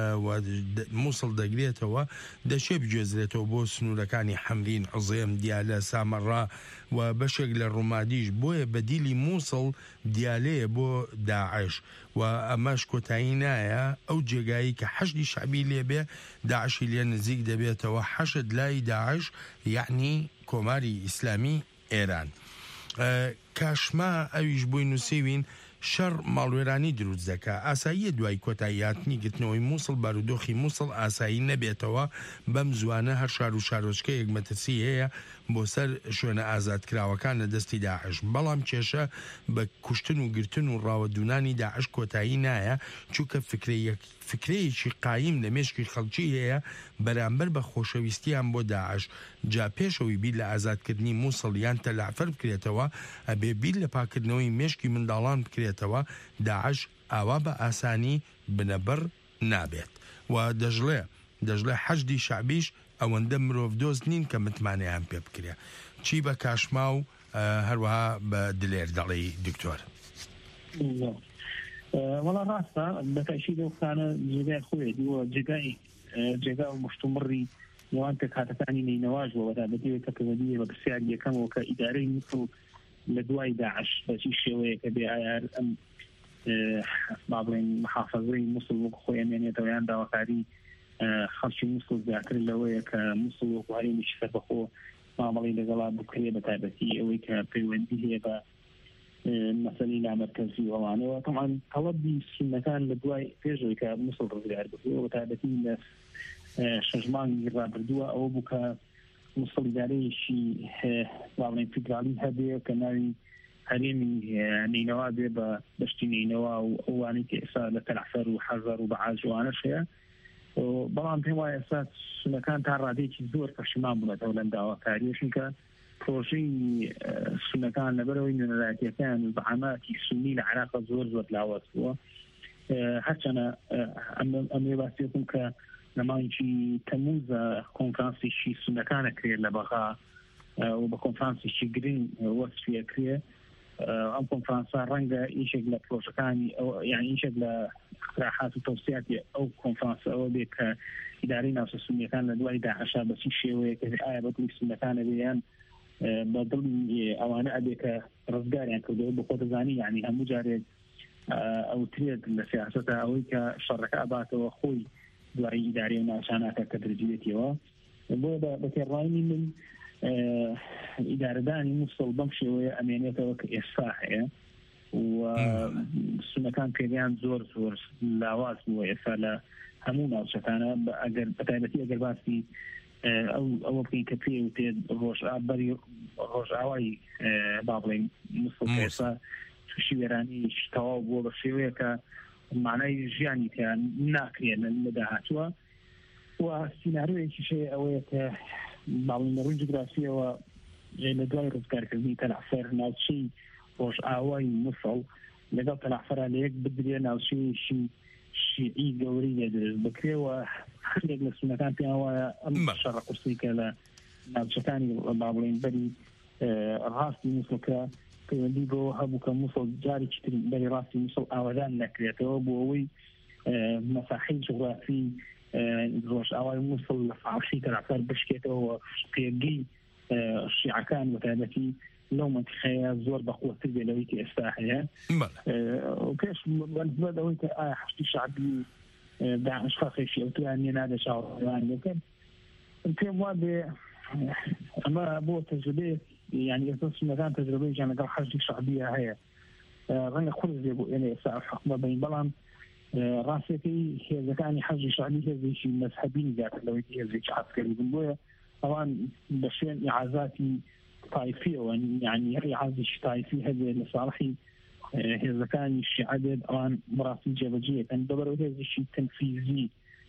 مووسڵ دەگرێتەوە دەشێ بگوێزرێتەوە بۆ سنوورەکانی حەمرین عوزێم دیالە سامەڕا و بەشێک لە ڕوومادیش بۆیە بەدیلی مووسڵ دیالەیە بۆ داعش و ئەمەش کۆتایی نایە ئەو جێگایی کە حەشدی شعبی لێبێ داعشی لێ نزیک دەبێتەوە حەشد لای داعش یعنی کۆماری ئیسلامی ئێران کاشما ئەویش بووی نووسیوین شەڕ ماڵوێرانی دروست دەکا ئاساییە دوای کۆتاییاتنی گرتنەوەی مووسڵ بارودۆخی مووسڵ ئاسایی نەبێتەوە بەم زوانە هەر شار و شارۆچکە یەکمەترسی هەیە بۆ سەر شوێنە ئازادکراوەکان لە دەستی داعش بەڵام کێشە بە کوشتن و گرتن و ڕاوەدونانی داعش کۆتایی نایە چونکە فکرەیەکی قایم لە مێشکی خەڵکی هەیە بەرامبەر بە خۆشەویستیان بۆ داعش جا پێشەوەی بیر لە ئازادکردنی مووسڵ یان تەلعفەر بکرێتەوە ئەبێ بیر لە پاکردنەوەی مێشکی منداڵان بکرێتەوە داعش ئاوا بە ئاسانی بنەبڕ نابێت و دەژڵێ دەژڵێ حەشدی شعبیش ئەوەندە مرۆڤ دۆست نین کە متمانەیان پێ بکرێ چی بە کاشما و هەروەها بە دلێر دەڵی دکتۆر وەڵا ڕاستە بەتاشی دەوخانە جێگای خۆی دیوە جێگای جێگا و مشتومڕی نێوان کە کاتەکانی نینەواژ وەدا بەدەوێت کە پەیوەندی بە پرسیار یەکەمەوە کە ئیدارەی مووسڵ لە دوای داعش بەچی شێوەیە کە بێ ئایار ئەم با بڵێن محافەزەی مووسڵ وەکو خۆی ئەمێنێتەوە یان داواکاری خەڵکی مووسڵ زیاتر لەوەیە کە مووسڵ وەکو هەرێمیشی سەربەخۆ مامەڵی لەگەڵا بکرێ بە تایبەتی ئەوەی کە پەیوەندی هەیە بە مەسەلەی لامەرکەزی ئەوانەوە تەمان تەڵەبی سونەکان لە دوای پێشەوەی کە مووسڵ ڕزگار بکرێەوە بە تایبەتی لە شەش مانگی ڕابردووە ئەوە بوو کە مووسڵ ئیدارەیەکی با بڵێن فیدرالی هەبێ کە ناوی هەرێمی نینەوا بێ بە بەشتی نینەوە و ئەوانەی کە ئێستا لە تەلعفەر و حەزەر و بەعاج وانەش هەیە بەڵام پێم وایە ئێستا سونەکان تا ڕادێکی زۆر پەشیمان بوونەتەوە لەم داواکاریە چونکە پرۆژەی سونەکان لەبەرەوەی نوێنەرایەتیەکان و بەعاماتی سونی لە عێراقا زۆر زۆر لاوەت بووە هەرچەنە ئەمێ باسی بکەم کە لە مانگی تەمووزە کۆنفرانسیشی سونەکانە کرێت لە بەغا و بە کۆنفرانسیشی گرنگ وەسفیە کرێ ئەم کۆنفرانسا ڕەنگە ئیشێک لە پرۆژەکانی یان ئیشێک لە اقتراحات و تەوسیاتی ئەو کۆنفرانسە ئەوە بێ کە ئیدارەی ناوچە سونیەکان لە دوای داعشا بەچی شێوەیە کە ئایا بەدڵی سونەکانە بێیان بە دڵی ئەوانە ئەبێ کە ڕزگاریان کردەوە بە خۆدەزانی یعنی هەموو جارێک ئەو ترێت لە سیاسەتە ئەوەی کە شەڕەکە ئەباتەوە خۆی دوای ئیدارەی ناوچاناکە کە درجێتیەوە بۆ بە تێڕاینی من ئیدارەدانی مووسڵ بەم شێوەیە ئەمێنێتەوە کە ئێستا هەیە و سونەکان پێیان زۆر زۆر لاواز بووە ئێستا لە هەموو ناوچەکانە ئەگەر بەتایبەتی ئەگەر باسی ئەوە بکەین کە پێ و تێ ڕۆژئاوای ڕۆژئاوای با بڵێن مووسڵ ئێستا تووشی وێرانی تەواو بووە بە شێوەیە کە مانای ژیانی تیان ناکرێن لە داهاتووە و سیناریۆیەکیشەیە ئەوەیە کە باڵین لە ڕووی جوگرافیەوە لە دوای ڕزگارکردنی تەلعفەر ناوچەی ڕۆژئاوای مووسڵ لەگەڵ تەلعفەرە لە یەک بدرێ ناوچەیەکی شیعی گەورەی لێ دروست بکرێەوە هەندێک لە سونەکان پێیان وایە ئەم شەڕە قورسی کە لە ناوچەکانی با بڵێن بەری ڕاستی مووسڵکە پەیوەندی بۆ هەبوو کە مووسڵ جارێکی تر بەری ڕاستی مووسڵ ئاوادان نەکرێتەوە بۆ ئەوەی مەساحەی جوغرافی ڕۆژئاوای مووسڵ لە فاحشەی تەلعفەر بشکێتەوە پێگەی شیعەکان بەتایبەتی لەو منتیخەیە زۆر بەقووەتر بێ لەوەی کە ئێستا هەیە پێش بەنسبەت ئەوەی کە ئایا حەشتی شەعبی داعش خەڵکی ئەوتیان نیە نادە چاوەڕوان بکەن پێم وا بێ ئەمە بۆ تەجربەیە یعنی ئێستا سونەکان تەجربەیەکیان لەگەڵ حەشتی شەعبیە هەیە ڕەنگە خورس بێ بۆ ئێنە ئێستا حکومە بین بەڵام ڕاستیەکەی هێزەکانی حەشتی شەعبی هێزێکی مەذهەبی زیاتر لەوەی کە هێزێکی عەسکەری بوون بۆیە ئەوان بە شوێن ئیعازاتی طایفیەوە یعنی هەر ئیعازێکی طایفی هەبێت لە ساڵحی هێزەکانی شیعە بێت ئەوان بەڕاستی جێبەجێیەکەن بەبەرەوە هێزێکی تەنفیزی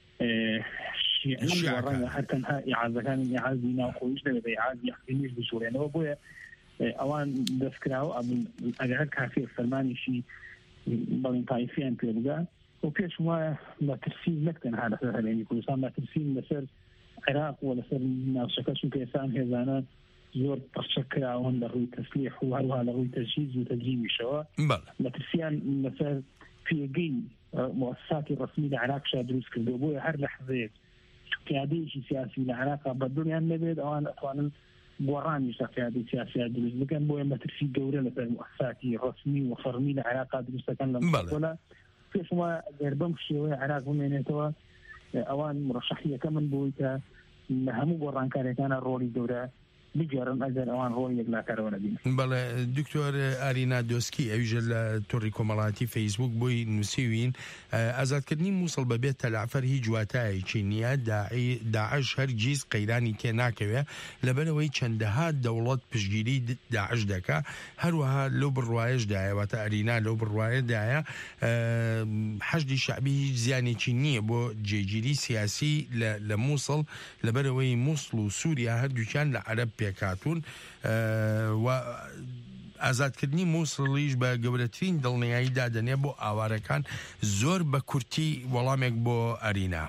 ڕەنگە هەر تەنها ئیعازەکانی ئیعازی ناوخۆیش دەبێت بە ئیعازی حکومیش بژوورێنەوە بۆیە ئەوان دەستکراوە ئەگەر هەر کافێ فەرمانیشی بەڵین طایفیان پێ بگا و پێش وایە مەترسین نەک تەنها لەسەر هەرێمی کوردستان مەترسین لەسەر عێراق و لەسەر ناوچەکە چونکە ئێستا هێزانە زۆر پەرچەکراون لە ڕووی تەسلیح و هەروها لە ڕووی تەجهیز و تەجریمیشەوە مەترسیان لەسەر پێگەی مؤسساتی ڕسمی لە عێراقشا دروست کردو بۆیە هەر لەحظەیەک پیادەیەکی سیاسی لە عێراقا بەدڵیان نەبێت ئەوان ئەتوانن گۆڕانی پیادەی سیاسیات دروست بکەن بۆیە مەترسی گەورە لەسەر مؤسساتی ڕسمی و فەرمی لە عێراقا دروستەکەن لە مەسەلە پێشما گەر بەم شێوەیە عێراق بمێنێتەوە ئەوان مڕەشەحیەکە من بووی کە لە هەموو گۆڕانکاریەکانە ڕۆڵی گەورە بگەڕن ئەگەر ئەوان ڕۆڵ یەکلاکارەوە نەبین. بەڵێ دکتۆر ئارینا دۆسکی ئەویژە لە تۆڕی کۆمەڵاتی فەیسبوک بۆی نووسیوین ئازادکردنی مووسڵ بەبێت تەلعفەر هیچ واتایەکی نییە داعش هەرگیز قەیرانی تێ ناکەوێت لەبەرەوەی چەندەها دەوڵەت پشگیری داعش دەکا هەروەها لەو بڕوایشدایە واتە ئەرینا لەو بڕوایەدایە حەشدی شەعبی هیچ زیانێکی نییە بۆ جێگیری سیاسی لە مووسڵ لەبەرەوەی مووسڵ و سووریا هەردووکیان لە عەرەب پێکاتون و ئازادکردنی مووسڵیش بە گەورەترین دڵنیایی دادەنێ بۆ ئاوارەکان زۆر بە کورتی وەڵامێک بۆ ئەرینا.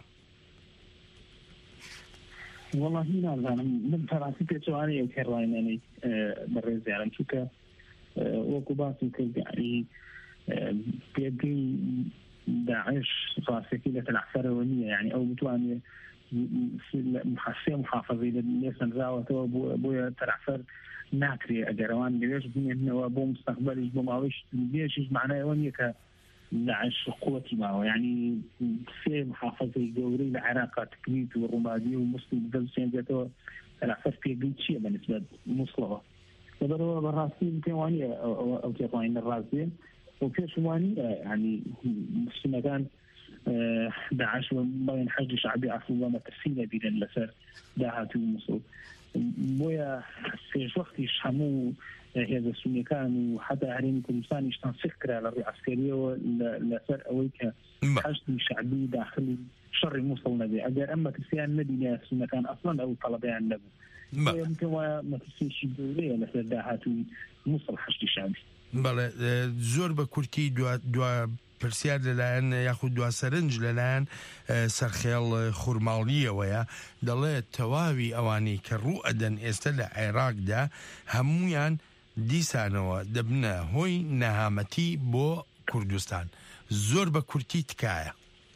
وەڵاهی نازانم من تەڕاستی پێچوانەی ئەو کێڕاینانەی بەڕێزیارم چونکە وەکو باسی کرد یعنی پێگەی داعش ڕاستێکی لە تەلعفەرەوە نییە یعنی ئەو بتوانێت محسێ محافظەی لێ سەنراوەتەوە بۆیە تەلعفەر ناکرێ ئەگەرەوان لەوێش بنێنەوە بۆ مستەقبەلیش بۆ ماوەیش بێژیش معنایەوە نییە کە داعش قووەتی ماوە یعنی سێ محافظەی گەورەی لە عێراقا تکریت و ڕووبادی و مووسڵ دەستێنێتەوە تەلعفەر پێگەی چییە بەنسبەت مووسڵەوە لەبەرەوە بەڕاستی پێم وانە ئەو تێڕاینە ڕاستێ و پێشم وانە ینی مسلمەکان داعش بڵێن حەشدی شەعبی عەفو مەترسی نەبینن لەسەر داهاتووی مووسڵ بۆیە پێشوەختیش هەموو هێزە سونیەکان و حتا هەرێمی کوردستانیش تەنسیق کرا لە ڕووی عەسکەریەوە لەسەر ئەوەی کە حەشدی شەعبی داخلی شەڕی مووسڵ نەبێ ئەگەر ئەم مەترسیان نەبینە سونیەکان ئەسڵەن ئەو تەڵەبیان نەبوو پێم وایە مەترسیەکی گەورەیە لەسەر داهاتووی مووسڵ حەشدی شەعبی. بەڵێ زۆر بە کورتی دوا پرسیار لەلایەن یاخود دواسەرنج لەلایەن سەرخێڵ خورماڵیەوەیە دەڵێت تەواوی ئەوانەی کە ڕوو ئەدەن ئێستا لە عێراقدا هەمویان دیسانەوە دەبنە هۆی نەهامەتی بۆ کوردستان زۆر بە کورتی تکایە.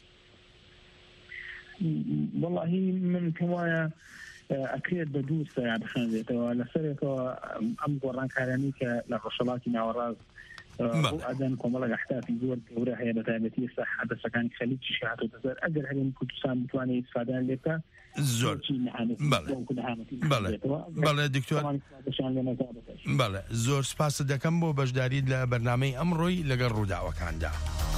وەڵاهی من پێم وایە ئەکرێت بە دوو سەیان بخێنرێتەوە لەسەرێکەوە ئەم گۆڕانکارانی کە لە ڕۆژهەڵاتی ناوەڕاست ئەدەن کۆمەڵە احتافی زۆر گەورە هەیە بە تایبەتی ئێستا حەدەسەکانی خەلیجی شاتۆتە سەر ئەگەر هەرێمی کوردستان بتوانێت ئیسفادان لێ بکات زۆر بەڵێ دکتۆر بەڵێ زۆر سپاس دەکەم بۆ بەشداریت لە بەرنامەی ئەمڕۆی لەگەڵ ڕووداوەکاندا.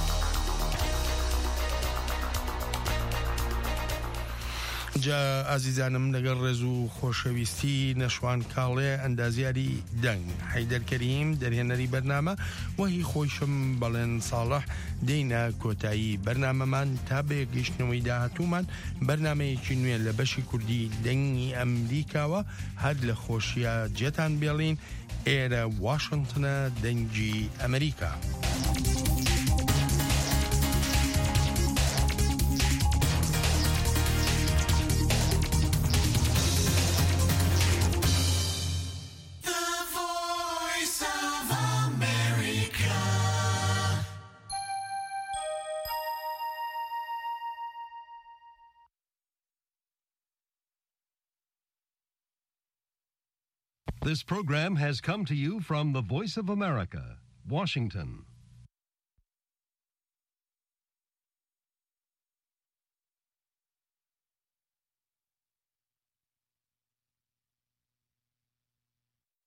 جا ئازیزانم لەگەڵ ڕێز و خۆشەویستی نەشوان کاڵێ ئەندازیاری دەنگ حەیدەرکەریم دەرهێنەری بەرنامە وەهی خۆشم بەڵێن ساڵح دێینە کۆتایی بەرنامەمان تا بێگەیشتنەوەی داهاتوومان بەرنامەیەکی نوێ لە بەشی کوردی دەنگی ئەمریکاوە هەر لە خۆشیە جێتان بێڵین ئێرە واشنگتنە دەنگی ئەمریکا. This program has come to you from the Voice of America, Washington.